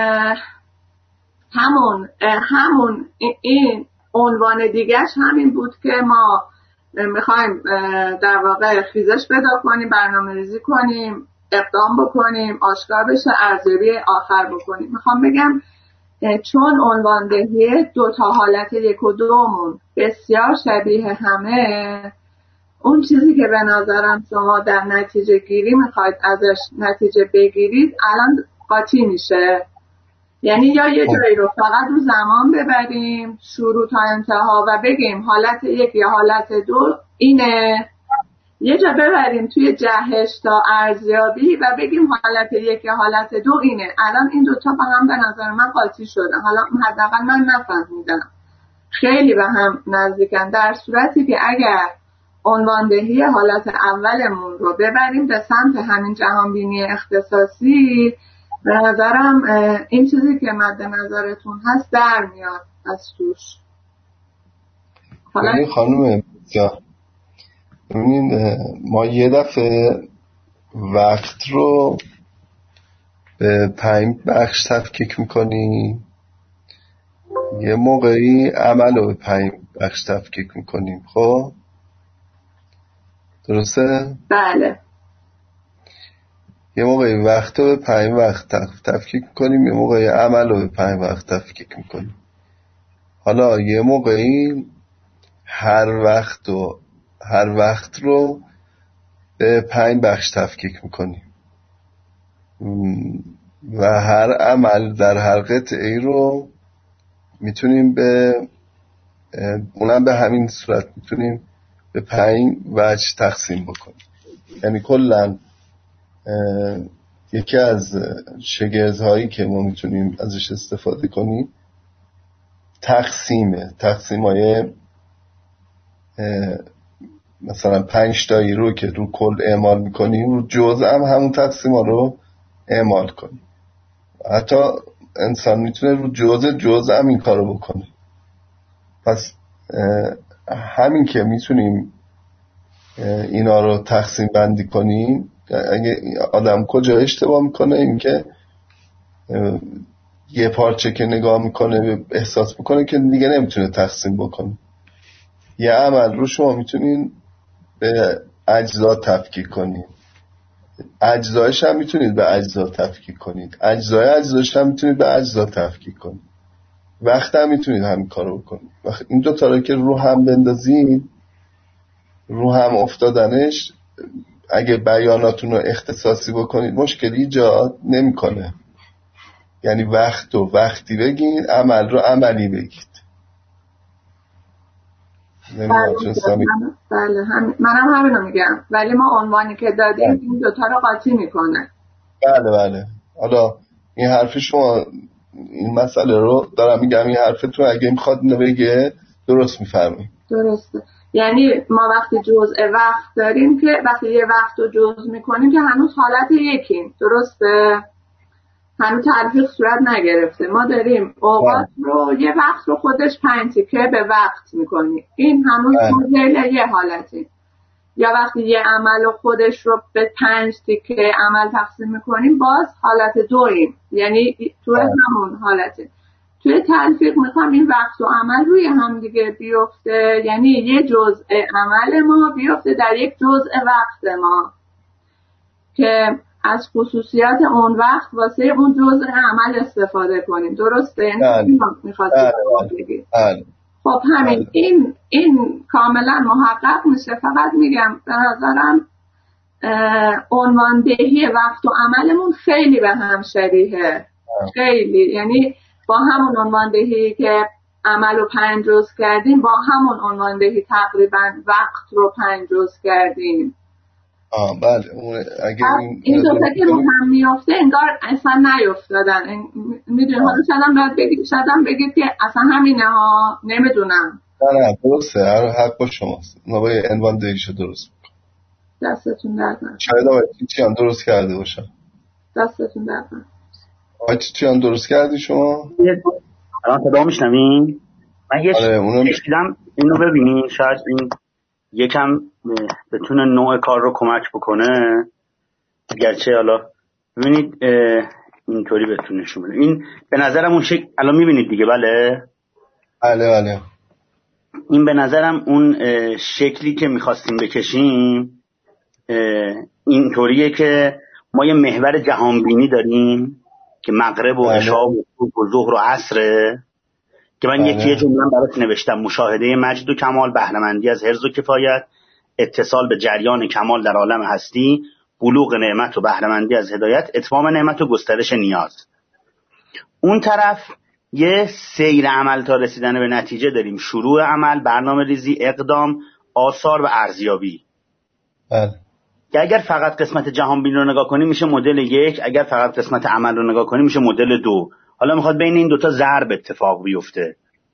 همون این عنوان دیگهش همین بود که ما میخوایم در واقع خیزش پیدا کنیم، برنامه ریزی کنیم، اقدام بکنیم، آشکار بشه، ارزیابی آخر بکنیم. میخوام بگم چون عنوان دهی 2 تا حالت 1 و 2مون بسیار شبیه همه، اون چیزی که به نظرم شما در نتیجه گیری میخواید ازش نتیجه بگیرید الان قاطی میشه. یعنی یا یه جایی رو فقط رو زمان ببریم شروع تا انتها و بگیم حالت 1 یا حالت 2 اینه، یه جا ببریم توی جهش تا ارزیابی و بگیم حالت 1 یا حالت 2 اینه. الان این دوتا با هم به نظر من قاطی شدن. حالا حداقل من نفهمیدم، خیلی به هم نزدیکن، در صورتی که اگر عنواندهی حالت اولمون رو ببریم به سمت همین جهانبینی اختصاصی، به نظرم این چیزی که مد نظرتون هست در میاد از توش. حالا خانم ببینید ما یه دفعه وقت رو به 5 بخش تفکیک میکنیم، یه موقعی عمل رو به 5 بخش تفکیک میکنیم. خب درسته؟ بله. یه موقعی وقت رو به 5 وقت تفکیک میکنیم، یه موقعی عمل رو به 5 وقت تفکیک میکنیم. حالا یه موقعی هر وقت رو به 5 بخش تفکیک میکنیم و هر عمل در هر قطعه رو میتونیم اونم به همین صورت میتونیم به 5 وجه تقسیم بکنیم. یعنی کلن یکی از شگردهایی که ما میتونیم ازش استفاده کنیم تقسیم‌های مثلا 5 تایی رو که رو کل اعمال میکنیم رو جزء هم همون تقسیم‌ها رو اعمال کنیم. حتی انسان میتونه رو جزء هم این کارو بکنه. پس همین که میتونیم اینا رو تقسیم بندی کنیم، اگه آدم کجا اشتباه میکنه این که یه پارچه که نگاه میکنه احساس میکنه که دیگه نمیتونه تقسیم بکنه. یه عمل رو شما میتونین به اجزا تفکیک کنید، اجزایش هم میتونید به اجزا تفکیک کنید، اجزایش هم میتونید به اجزا تفکیک کنید، وقت هم میتونید همین کارو بکنید. این دو تا رو که رو هم بندازید، رو هم افتادنش اگه بیاناتون رو اختصاصی بکنید مشکلی ایجاد نمیکنه. یعنی وقت رو وقتی بگید، عمل رو عملی بگید. بله منم همینو میگم، ولی ما عنوانی که دادیم این دوتا رو قاطی میکنه. بله. حالا این حرف شما، این مسئله رو دارم میگم، این حرفتون اگه میخواد اینو بگه درست میفهمید. درسته. یعنی ما وقتی جزء وقت داریم که وقتی یه وقت رو جزء میکنیم که هنوز حالت یکیم، درسته؟ هنوز تلفیق صورت نگرفته. ما داریم اوقات رو یه وقت رو خودش 5 تیکه به وقت میکنیم، این هنوز مدل یه حالتی. یا وقتی یه عمل رو خودش رو به 5 تیکه عمل تقسیم میکنیم باز حالت 2ایم، یعنی تو همون حالتی. توی تلفیق میخوام این وقت و عمل روی هم دیگه بیفته، یعنی یه جزء عمل ما بیفته در یک جزء وقت ما که از خصوصیات اون وقت واسه اون جزء عمل استفاده کنیم. درسته؟ یعنی میخواستید بگید. خب همین این کاملا محقق میشه. فقط میگم به نظرم عنواندهی وقت و عملمون خیلی به هم شبیه، خیلی. یعنی با همون عنواندهی که عمل رو 5 جزء کردیم، با همون عنواندهی تقریبا وقت رو 5 جزء کردیم. بله. اگه این دو تا که رو هم میفته انگار اصلا نیفتادن. میدونی حالا شاید بگید که اصلا همینه ها، نمیدونم. نه درسته، حق با شماست. ما باید عنواندهیشو درست بکنیم. دستتون درد نکنه. شاید آقای چی هم درست کرده باشم. دستتون درد نکنه. آقای چی هم درست کردی شما؟ الان صدا میشنوین؟ من یه دیدم اینو ببینین، شاید این یکم بتونه نوع کار رو کمک بکنه، گرچه حالا ببینید اینطوری بتونه نشون بده. این به نظرم اون شکل الان میبینید دیگه. بله بله این به نظرم اون شکلی که میخواستیم بکشیم اینطوریه که ما یه محور جهانبینی داریم که مغرب و عشا و ظهر و عصره، که من یه جمله برات نوشتم: مشاهده مجد و کمال، بهره‌مندی از حرز و کفایت، اتصال به جریان کمال در عالم هستی، بلوغ نعمت و بهره‌مندی از هدایت، اتمام نعمت و گسترش نیاز. اون طرف یه سیر عمل تا رسیدن به نتیجه داریم: شروع عمل، برنامه ریزی، اقدام، آثار و ارزیابی. که اگر فقط قسمت جهانبینی رو نگاه کنیم میشه مدل 1، اگر فقط قسمت عمل رو نگاه کنیم میشه مدل 2. حالا میخواد بین این دوتا ضرب اتفاق بیفته.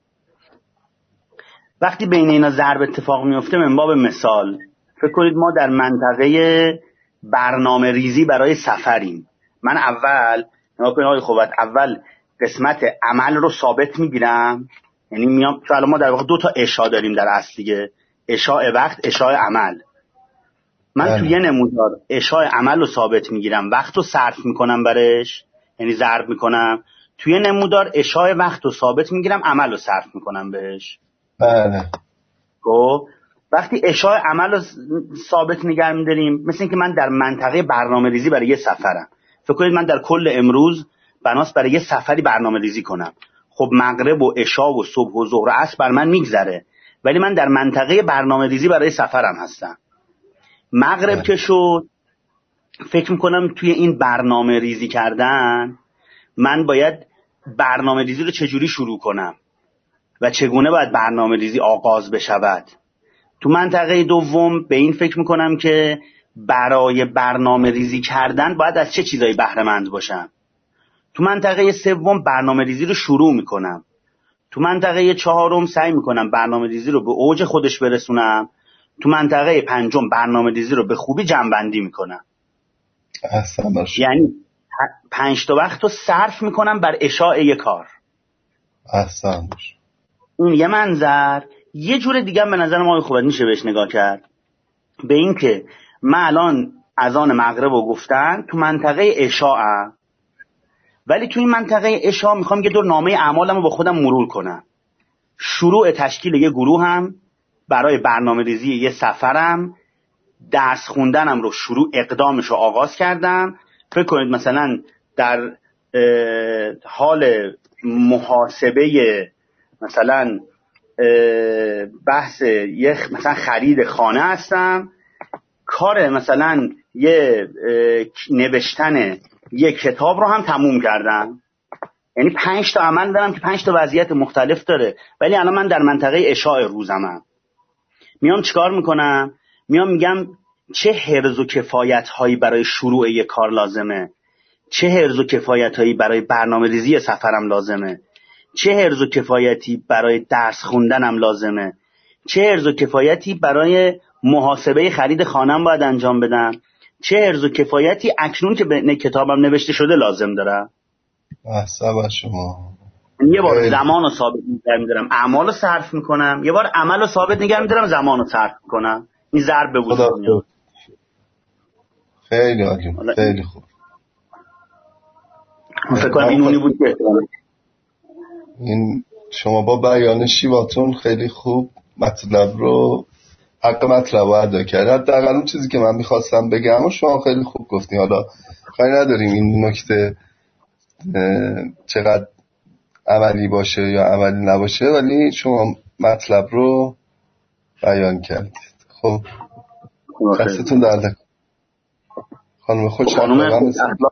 وقتی بین اینا ضرب اتفاق میفته، من باب مثال فکر کنید ما در منطقه برنامه ریزی برای سفریم. من اول نگاه کنید آقای خوبت، اول قسمت عمل رو ثابت میگیرم، یعنی میام چون ما در واقع 2 تا اشاع داریم در اصل دیگه، اشاع وقت، اشاع عمل. من توی یه نمودار اشاع عمل رو ثابت میگیرم، وقت رو صرف میکنم برش، یعنی ضرب میکنم. توی نمودار اشاع وقت رو ثابت میگیرم، عمل رو صرف میکنم بهش. بله. خب وقتی اشاع عمل رو ثابت نگه میداریم، مثل اینکه من در منطقه برنامه ریزی برای یه سفرم. فکر کنید من در کل امروز بناس برای یه سفری برنامه ریزی کنم. خب مغرب و عشا و صبح و ظهر و عصر بر من میگذره، ولی من در منطقه برنامه ریزی برای سفرم هستم. مغرب که شد، فکر میکنم توی این برنامه ریزی کردن من باید برنامه ریزی رو چجوری شروع کنم و چگونه باید برنامه ریزی آغاز بشود. تو منطقه دوم به این فکر میکنم که برای برنامه ریزی کردن باید از چه چیزایی بهره مند باشم. تو منطقه سوم برنامه ریزی رو شروع میکنم. تو منطقه چهارم سعی میکنم برنامه ریزی رو به اوج خودش برسونم. تو منطقه پنجم برنامه ریزی رو به خوبی جمع‌بندی میکنم. یعنی 5 تا وقت رو صرف میکنم بر اشاعه کار. اون یه منظر. یه جور دیگه هم به نظر ما خوبت میشه بهش نگاه کرد، به این که من الان اذان مغرب رو گفتن تو منطقه عشاءم، ولی تو این منطقه عشاء میخوام یه دور نامه اعمالم رو با خودم مرور کنم. شروع تشکیل یه گروه هم برای برنامه ریزی یه سفرم، درس خوندنم رو شروع اقدامش رو آغاز کردم. فکر کنید مثلا در حال محاسبه مثلا بحث یه مثلا خرید خانه هستم، کار مثلا یه نوشتن یه کتاب رو هم تموم کردم. یعنی 5 تا عمل دارم که 5 تا وضعیت مختلف داره، ولی الان من در منطقه اشاع روزمم. میام چیکار میکنم؟ میام میگم چه حرز و کفایت هایی برای شروع یه کار لازمه، چه حرز و کفایت هایی برای برنامه ریزی سفرم لازمه، چه حرز و کفایتی برای درس خوندنم لازمه، چه حرز و کفایتی برای محاسبه خرید خانم باید انجام بدم، چه حرز و کفایتی اکنون که به کتابم نوشته شده لازم دارم. احسن شما. یه بار زمان رو ثابت نگه می‌دارم، اعمال رو صرف میکنم، یه بار عمل رو ثابت نگه می‌دارم، زمان رو صرف میکنم. این ضرب به وجود میاد. خیلی عالی، خیلی خوب. فکر کنم اینونی بود که این شما با بیان شیواتون خیلی خوب مطلب رو حق مطلب رو ادا کرد. حداقل اون چیزی که من میخواستم بگم و شما خیلی خوب گفتین. حالا خیلی نداریم این نکته چقدر عملی باشه یا عملی نباشه، ولی شما مطلب رو بیان کردید. خب دستتون درد نکنه. خانم خود هم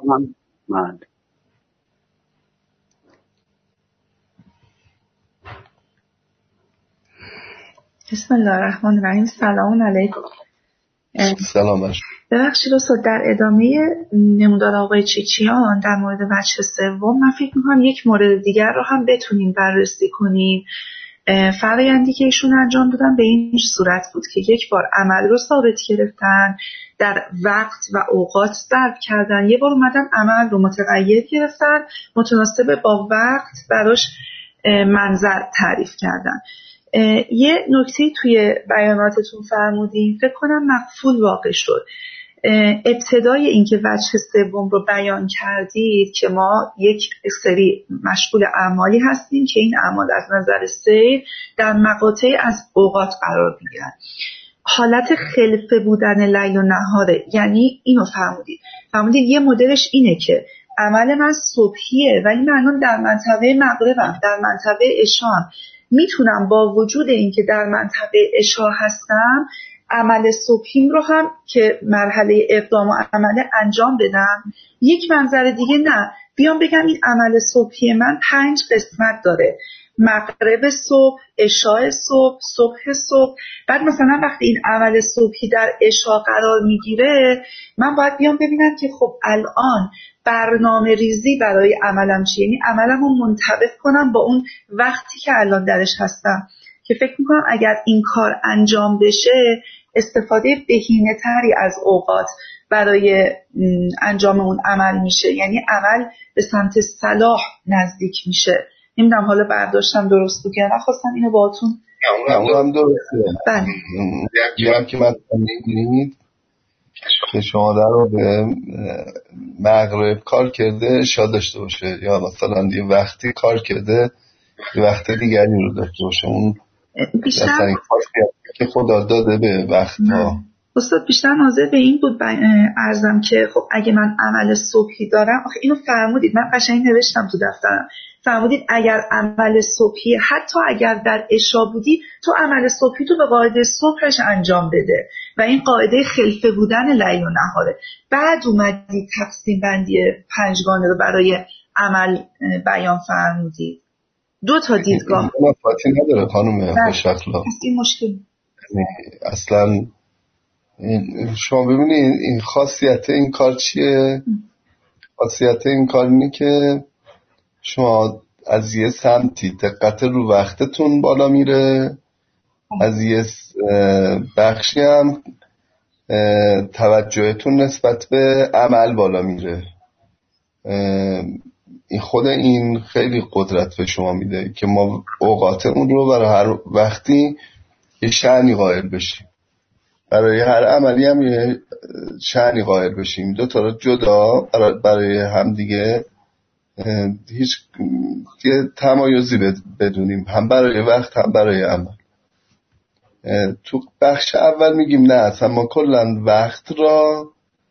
بسم الله الرحمن الرحیم. سلام علیکم. سلام علیکم. ببخشید استاد، در ادامه نمودار آقای چیچیان در مورد وجه سوم من فکر می‌کنم یک مورد دیگر رو هم بتونیم بررسی کنیم فرآیندی که ایشون انجام دادن به این صورت بود که یک بار عمل رو ثابت گرفتن، در وقت و اوقات ضرب کردن، یه بار اومدن عمل رو متغیر گرفتن، متناسب با وقت براش منظر تعریف کردن. یه نکته توی بیاناتتون فرمودین فکر کنم مقفول واقع شد. ابتدای اینکه وجه سوم رو بیان کردید که ما یک سری مشغول اعمالی هستیم که این اعمال از نظر سیر در مقاطعی از اوقات قرار میگیرن. حالت خلفه بودن لیل و نهاره، یعنی اینو فرمودید یه مدلش اینه که عمل من صبحیه ولی من الان در منطقه مغربم، در منطقه عشام، میتونم با وجود اینکه در منطقه عشا هستم عمل صبحیم رو هم که مرحله اقدام و عمل انجام بدم. یک منظر دیگه نه، بیام بگم این عمل صبحی من 5 قسمت داره: مغرب صبح، عشاء صبح، صبح صبح. بعد مثلا وقتی این عمل صبحی در عشاء قرار میگیره من باید بیام ببینم که خب الان برنامه ریزی برای عملم چیه، یعنی عملم رو منطبق کنم با اون وقتی که الان درش هستم، که فکر میکنم اگر این کار انجام بشه استفاده بهینه تری از اوقات برای انجام اون عمل میشه، یعنی عمل به سمت صلاح نزدیک میشه. نمیدونم حالا برداشتم درست بود یا نه، خواستم اینو باهاتون. هم درسته. بله. یکی که من می‌بینید که شما در به مغرب کار کرده عشاء داشته باشه، یا مثلا یه وقتی کار کرده یه وقت دیگری رو داشته باشه. اون بیشتر این که خدا داده به وقتها. استاد بیشتر ناظر به این بود عرضم که خب اگه من عمل صبحی دارم، آخه اینو فرمودید، من قشنگ نوشتم تو دفترم، فرمودید اگر عمل صبحی حتی اگر در عشا بودی تو عمل صبحی تو به قاعده صبحش انجام بده و این قاعده خلفه بودن لیل و نهاره. بعد اومدید تقسیم بندی 5 گانه رو برای عمل بیان فرمودید. 2 تا دیدگاه مفاتی نداره خانم خوش‌اخلاق. این مشکل اصلا شما ببینید این خاصیت این کار چیه؟ خاصیت این کار اینه که شما از یه سمتی دقت رو وقتتون بالا میره، از یه بخشی هم توجهتون نسبت به عمل بالا میره. این خود این خیلی قدرت به شما میده که ما اوقاتمون رو برای هر وقتی یه شأنی قائل بشیم، برای هر عملی هم یه شأنی قائل بشیم. 2 تا رو جدا برای هم دیگه هیچ یه تمایزی بدونیم، هم برای وقت هم برای عمل. تو بخش اول میگیم نه اصلا ما کلن وقت را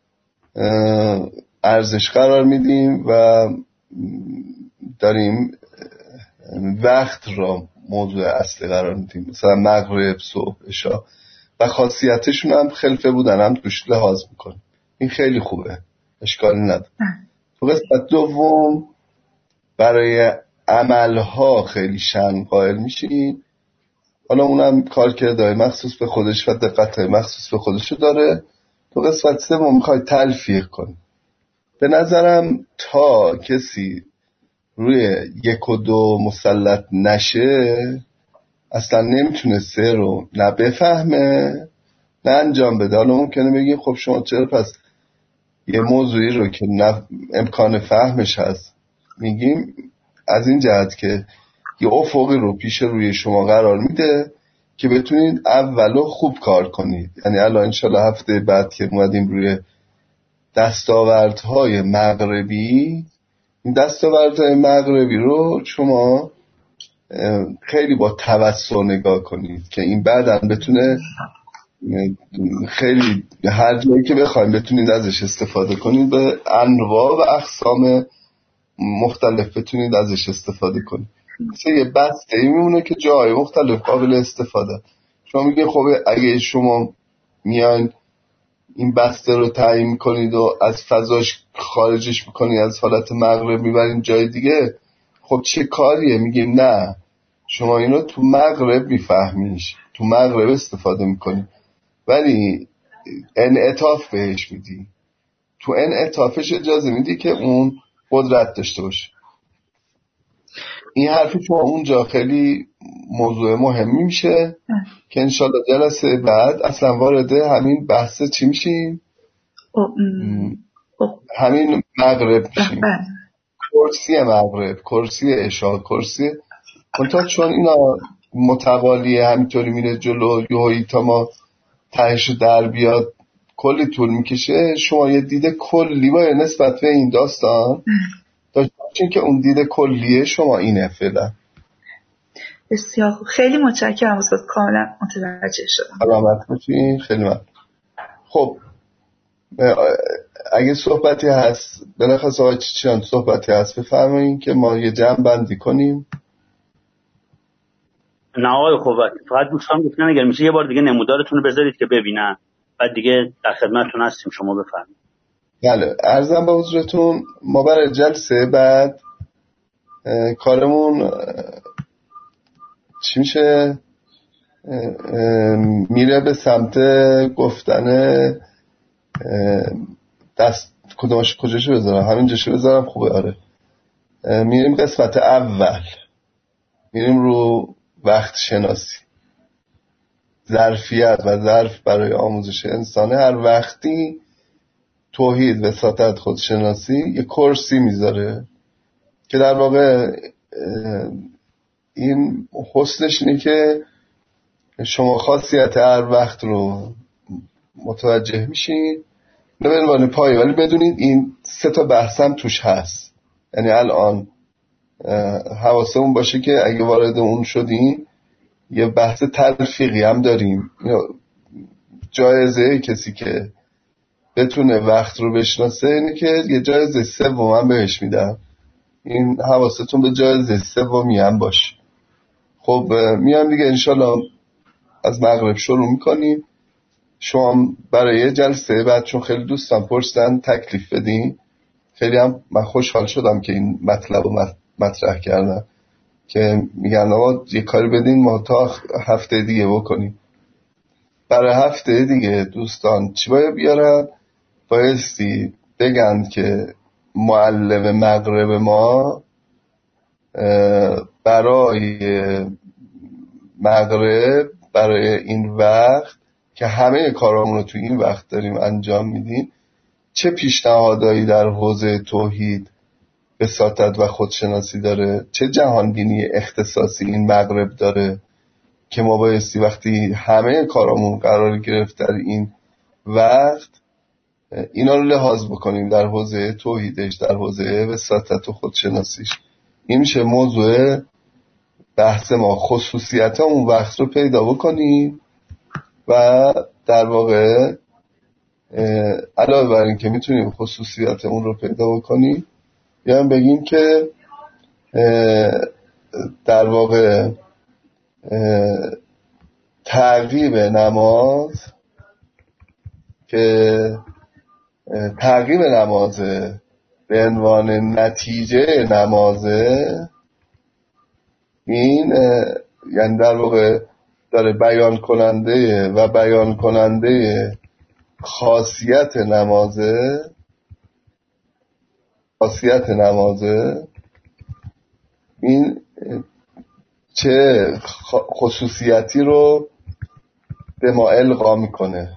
ارزش قرار میدیم و داریم وقت را موضوع اصلی قرار میدیم، مثلا مغرب، صبح، عشاء، و خاصیتشون هم خلفه بودن هم توش لحاظ میکنیم. این خیلی خوبه، اشکالی نداره. تو قسمت دوم برای عملها خیلی شأن قائل میشیم، حالا اونم کار کرده مخصوص به خودش و دقت مخصوص به خودشو داره. تو قسمت سوم میخوای تلفیق کنی. به نظرم تا کسی روی 1 و 2 مسلط نشه اصلا نمیتونه 3 رو نه بفهمه نه انجام بده. حالا ممکنه بگیم خب شما چرا پس یه موضوعی رو که نه امکان فهمش هست، میگیم از این جهت که یه افقی رو پیش روی شما قرار میده که بتونید اولو خوب کار کنید. یعنی الان انشالله هفته بعد که اومدیم روی دستاوردهای مغربی، این دستاوردهای مغربی رو شما خیلی با توسع نگاه کنید که این بعداً بتونه خیلی هر جایی که بخواید بتونید ازش استفاده کنید، به انواع و اقسام مختلف بتونید ازش استفاده کنید. مثل یه بسته ای میمونه که جای مختلف قابل استفاده. شما میگه خب اگه شما میان این بسته رو تعیین کنید و از فضاش خارجش میکنید، از حالت مغرب میبرید جای دیگه، خب چه کاریه؟ میگیم نه، شما اینو تو مغرب میفهمیش، تو مغرب استفاده میکنی، ولی انعطاف بهش میدی، تو انعطافش اجازه میدی که اون قدرت داشته باشه. این حرفی شما اونجا خیلی موضوع مهمی میشه که انشالله جلسه بعد اصلا وارد همین بحث چی میشیم؟ همین مغرب میشیم، کرسی مغرب، کرسی عشا، کرسی منتها چون اینا متوالیه همینطوری میره جلو یهویی تا ما تهش در بیاد کلی طول میکشه. شما یه دید کلی باید نسبت به این داستان داشتین که اون دید کلیه شما اینه فعلا. بسیار خوب، خیلی متشکرم استاد، کاملا متوجه شدم. سلامت باشین، خیلی ممنون. خب اگه صحبتی هست بلخص آقای چیچیان صحبتی هست بفرمایین که ما یه جمع بندی کنیم. نه آقای خوبت، فقط دوستان گفتن اگر میشه یه بار دیگه نمودارتون رو بذارید که ببینن، بعد دیگه در خدمتتون هستیم، شما بفرمایید. بله، عرضم به حضورتون ما برای جلسه بعد کارمون چی میشه؟ میره به سمت گفتن دست کجاشو بذارم؟ همینجاشو بذارم خوبه؟ آره. میریم قسمت اول، میریم رو وقت شناسی، ظرفیت و ظرف برای آموزش انسان. هر وقتی توحید، وساطت، خودشناسی یه کرسی میذاره که در واقع این حسنش اینه که شما خاصیت هر وقت رو متوجه میشین نه به عنوان پایه، ولی بدونید این 3 تا بحثم توش هست. یعنی الان حواسمون باشه که اگه وارد اون شدیم یه بحث تلفیقی هم داریم. جایزه کسی که بتونه وقت رو بشناسه اینه که یه جایزه 3 هم بهش میدم. این حواستون به جایزه 3 هم باشه. خب میام دیگه انشالله از مغرب شروع میکنیم. شما برای جلسه بعد چون خیلی دوستان پرسیدن تکلیف بدین، خیلی هم من خوشحال شدم که این مطلب رو مطرح کردم که میگن آقا یه کاری بدین ما تا هفته دیگه بکنیم. برای هفته دیگه دوستان چی باید بیارن؟ بایستی بگن که معلم مغرب ما برای مغرب، برای این وقت که همه کارامون رو تو این وقت داریم انجام میدیم، چه پیشنهادایی در حوزه توحید، وساطت و خودشناسی داره، چه جهانبینی اختصاصی این مغرب داره که ما بایستی وقتی همه کارامون قرار گرفت در این وقت اینا رو لحاظ بکنیم در حوزه توحیدش، در حوزه وساطت و خودشناسیش. این میشه موضوع بحث ما، خصوصیت اون وقت رو پیدا بکنیم و در واقع علاوه بر این که میتونیم خصوصیت اون رو پیدا بکنیم بیایم بگیم که در واقع تعقیب نماز که تعقیب نمازه به عنوان نتیجه نمازه، این یعنی در واقع داره بیان کننده خاصیت نمازه این چه خصوصیتی رو به ما القا میکنه،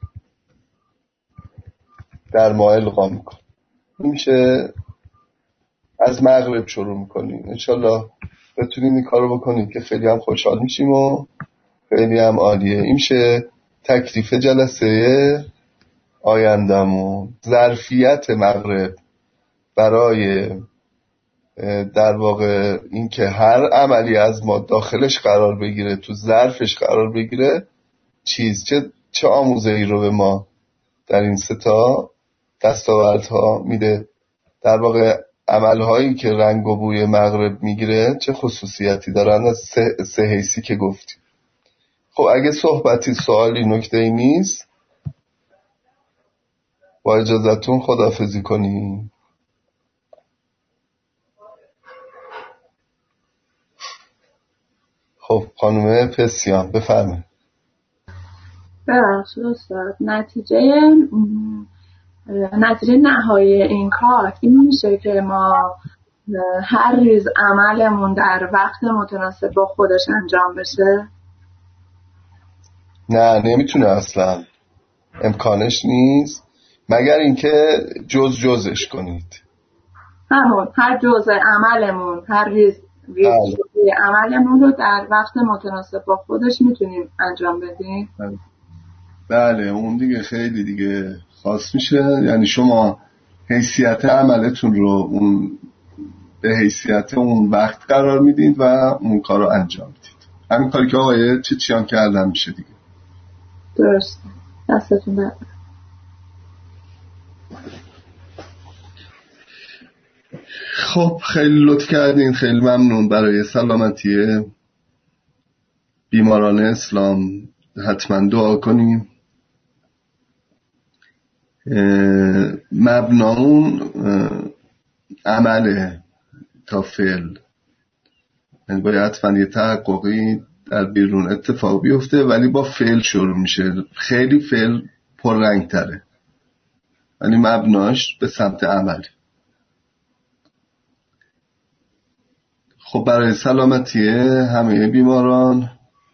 در ما القا میکنه. این میشه از مغرب شروع میکنیم. انشالله بتونیم این کارو بکنیم که خیلی هم خوشحال میشیم و خیلی هم عالیه. این میشه تکلیف جلسه آیندمون. ظرفیت مغرب برای در واقع این که هر عملی از ما داخلش قرار بگیره، تو ظرفش قرار بگیره، چه آموزه‌ای رو به ما در این 3 تا دستاوردها میده. در واقع عملهایی که رنگ و بوی مغرب میگیره چه خصوصیتی دارن از 3 حیثی که گفتیم. خب اگه صحبتی، سوالی، نکته‌ای نیست با اجازهتون خداحافظی کنیم. خب خانم پسیان بفرمایید. ببخشید استاد، نتیجه نهایی این کار این میشه که ما هر ریز عملمون در وقت متناسب با خودش انجام بشه؟ نه نمیتونه اصلا، امکانش نیست مگر اینکه جزش کنید. همون هر جزء عملمون، هر ریز جزء عملمون رو در وقت متناسب با خودش میتونیم انجام بدیم. بله اون دیگه خیلی دیگه خاص میشه، یعنی شما حیثیت عملتون رو اون به حیثیت اون وقت قرار میدید و اون کار رو انجام میدید. همین کاری که آقای چیچیان کردن میشه دیگه. درست، دستتون درد. خب خیلی لطف کردین، خیلی ممنون. برای سلامتی بیماران اسلام حتما دعا کنیم. مبناون عمله تا فعل، یعنی باید حتما یه تحققی در بیرون اتفاق بیفته، ولی با فعل شروع میشه. خیلی فعل پررنگ تره، یعنی مبناش به سمت عمل. خب برای سلامتی همه بیماران،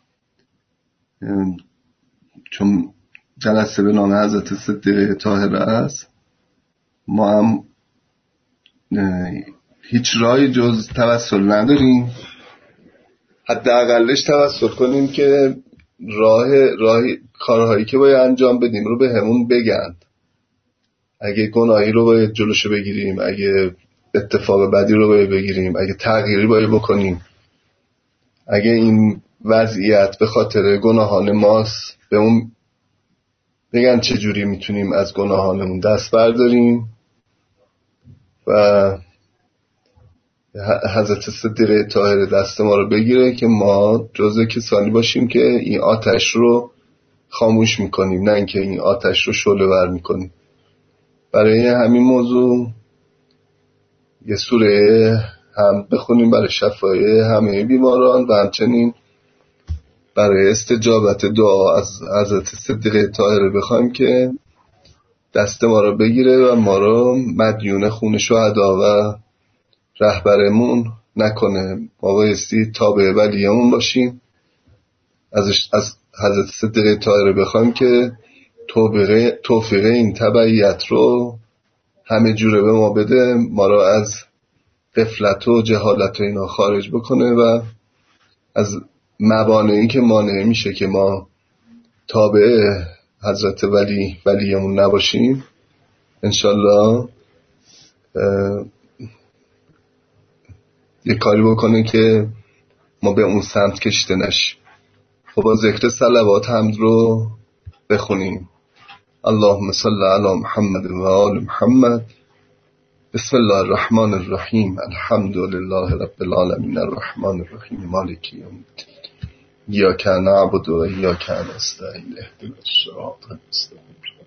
چون جلسه به نام حضرت صدیقه طاهره است، ما هم هیچ راهی جز توسل نداریم. حداقلش توسل کنیم که راه کارهایی که باید انجام بدیم رو به همون بگن. اگه گناهی رو باید جلوشو بگیریم، اگه اتفاق بدی رو باید بگیریم، اگه تغییری باید بکنیم، اگه این وضعیت به خاطر گناهان ماست، به اون بگن چجوری میتونیم از گناهانمون دست برداریم و حضرت صدیقه طاهره دست ما رو بگیره که ما جزء کسانی باشیم که این آتش رو خاموش میکنیم، نه اینکه این آتش رو شعله ور میکنیم. برای همین موضوع یه سوره هم بخونیم برای شفای همه بیماران و همچنین برای استجابت دعا از حضرت صدیقه طاهره بخوایم که دست ما رو بگیره و ما رو مدیون خون شهدا و رهبرمون نکنه. ما بایستی تابع ولیمون باشیم. از حضرت صدیقه طاهره بخوایم که توفیق این تبعیت رو همه جوره به ما بده، ما رو از غفلت و جهالت و اینا خارج بکنه و از موانعی که مانع میشه که ما تابع حضرت ولیمون نباشیم انشالله یه کاری بکنه که ما به اون سمت کشیده نشیم. خب با ذکر صلوات حمد رو بخونیم. اللهم صل علی محمد و آل محمد. بسم الله الرحمن الرحیم. الحمد لله رب العالمین الرحمن الرحیم مالک یوم الدین. ایاک نعبد و ایاک نستعین اهدنا الصراط المستقیم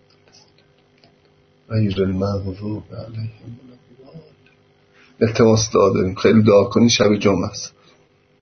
غیر المغضوب علیهم ولا الضالین. التماس دعا داریم، خیلی دعا کنی، شب جمعه است.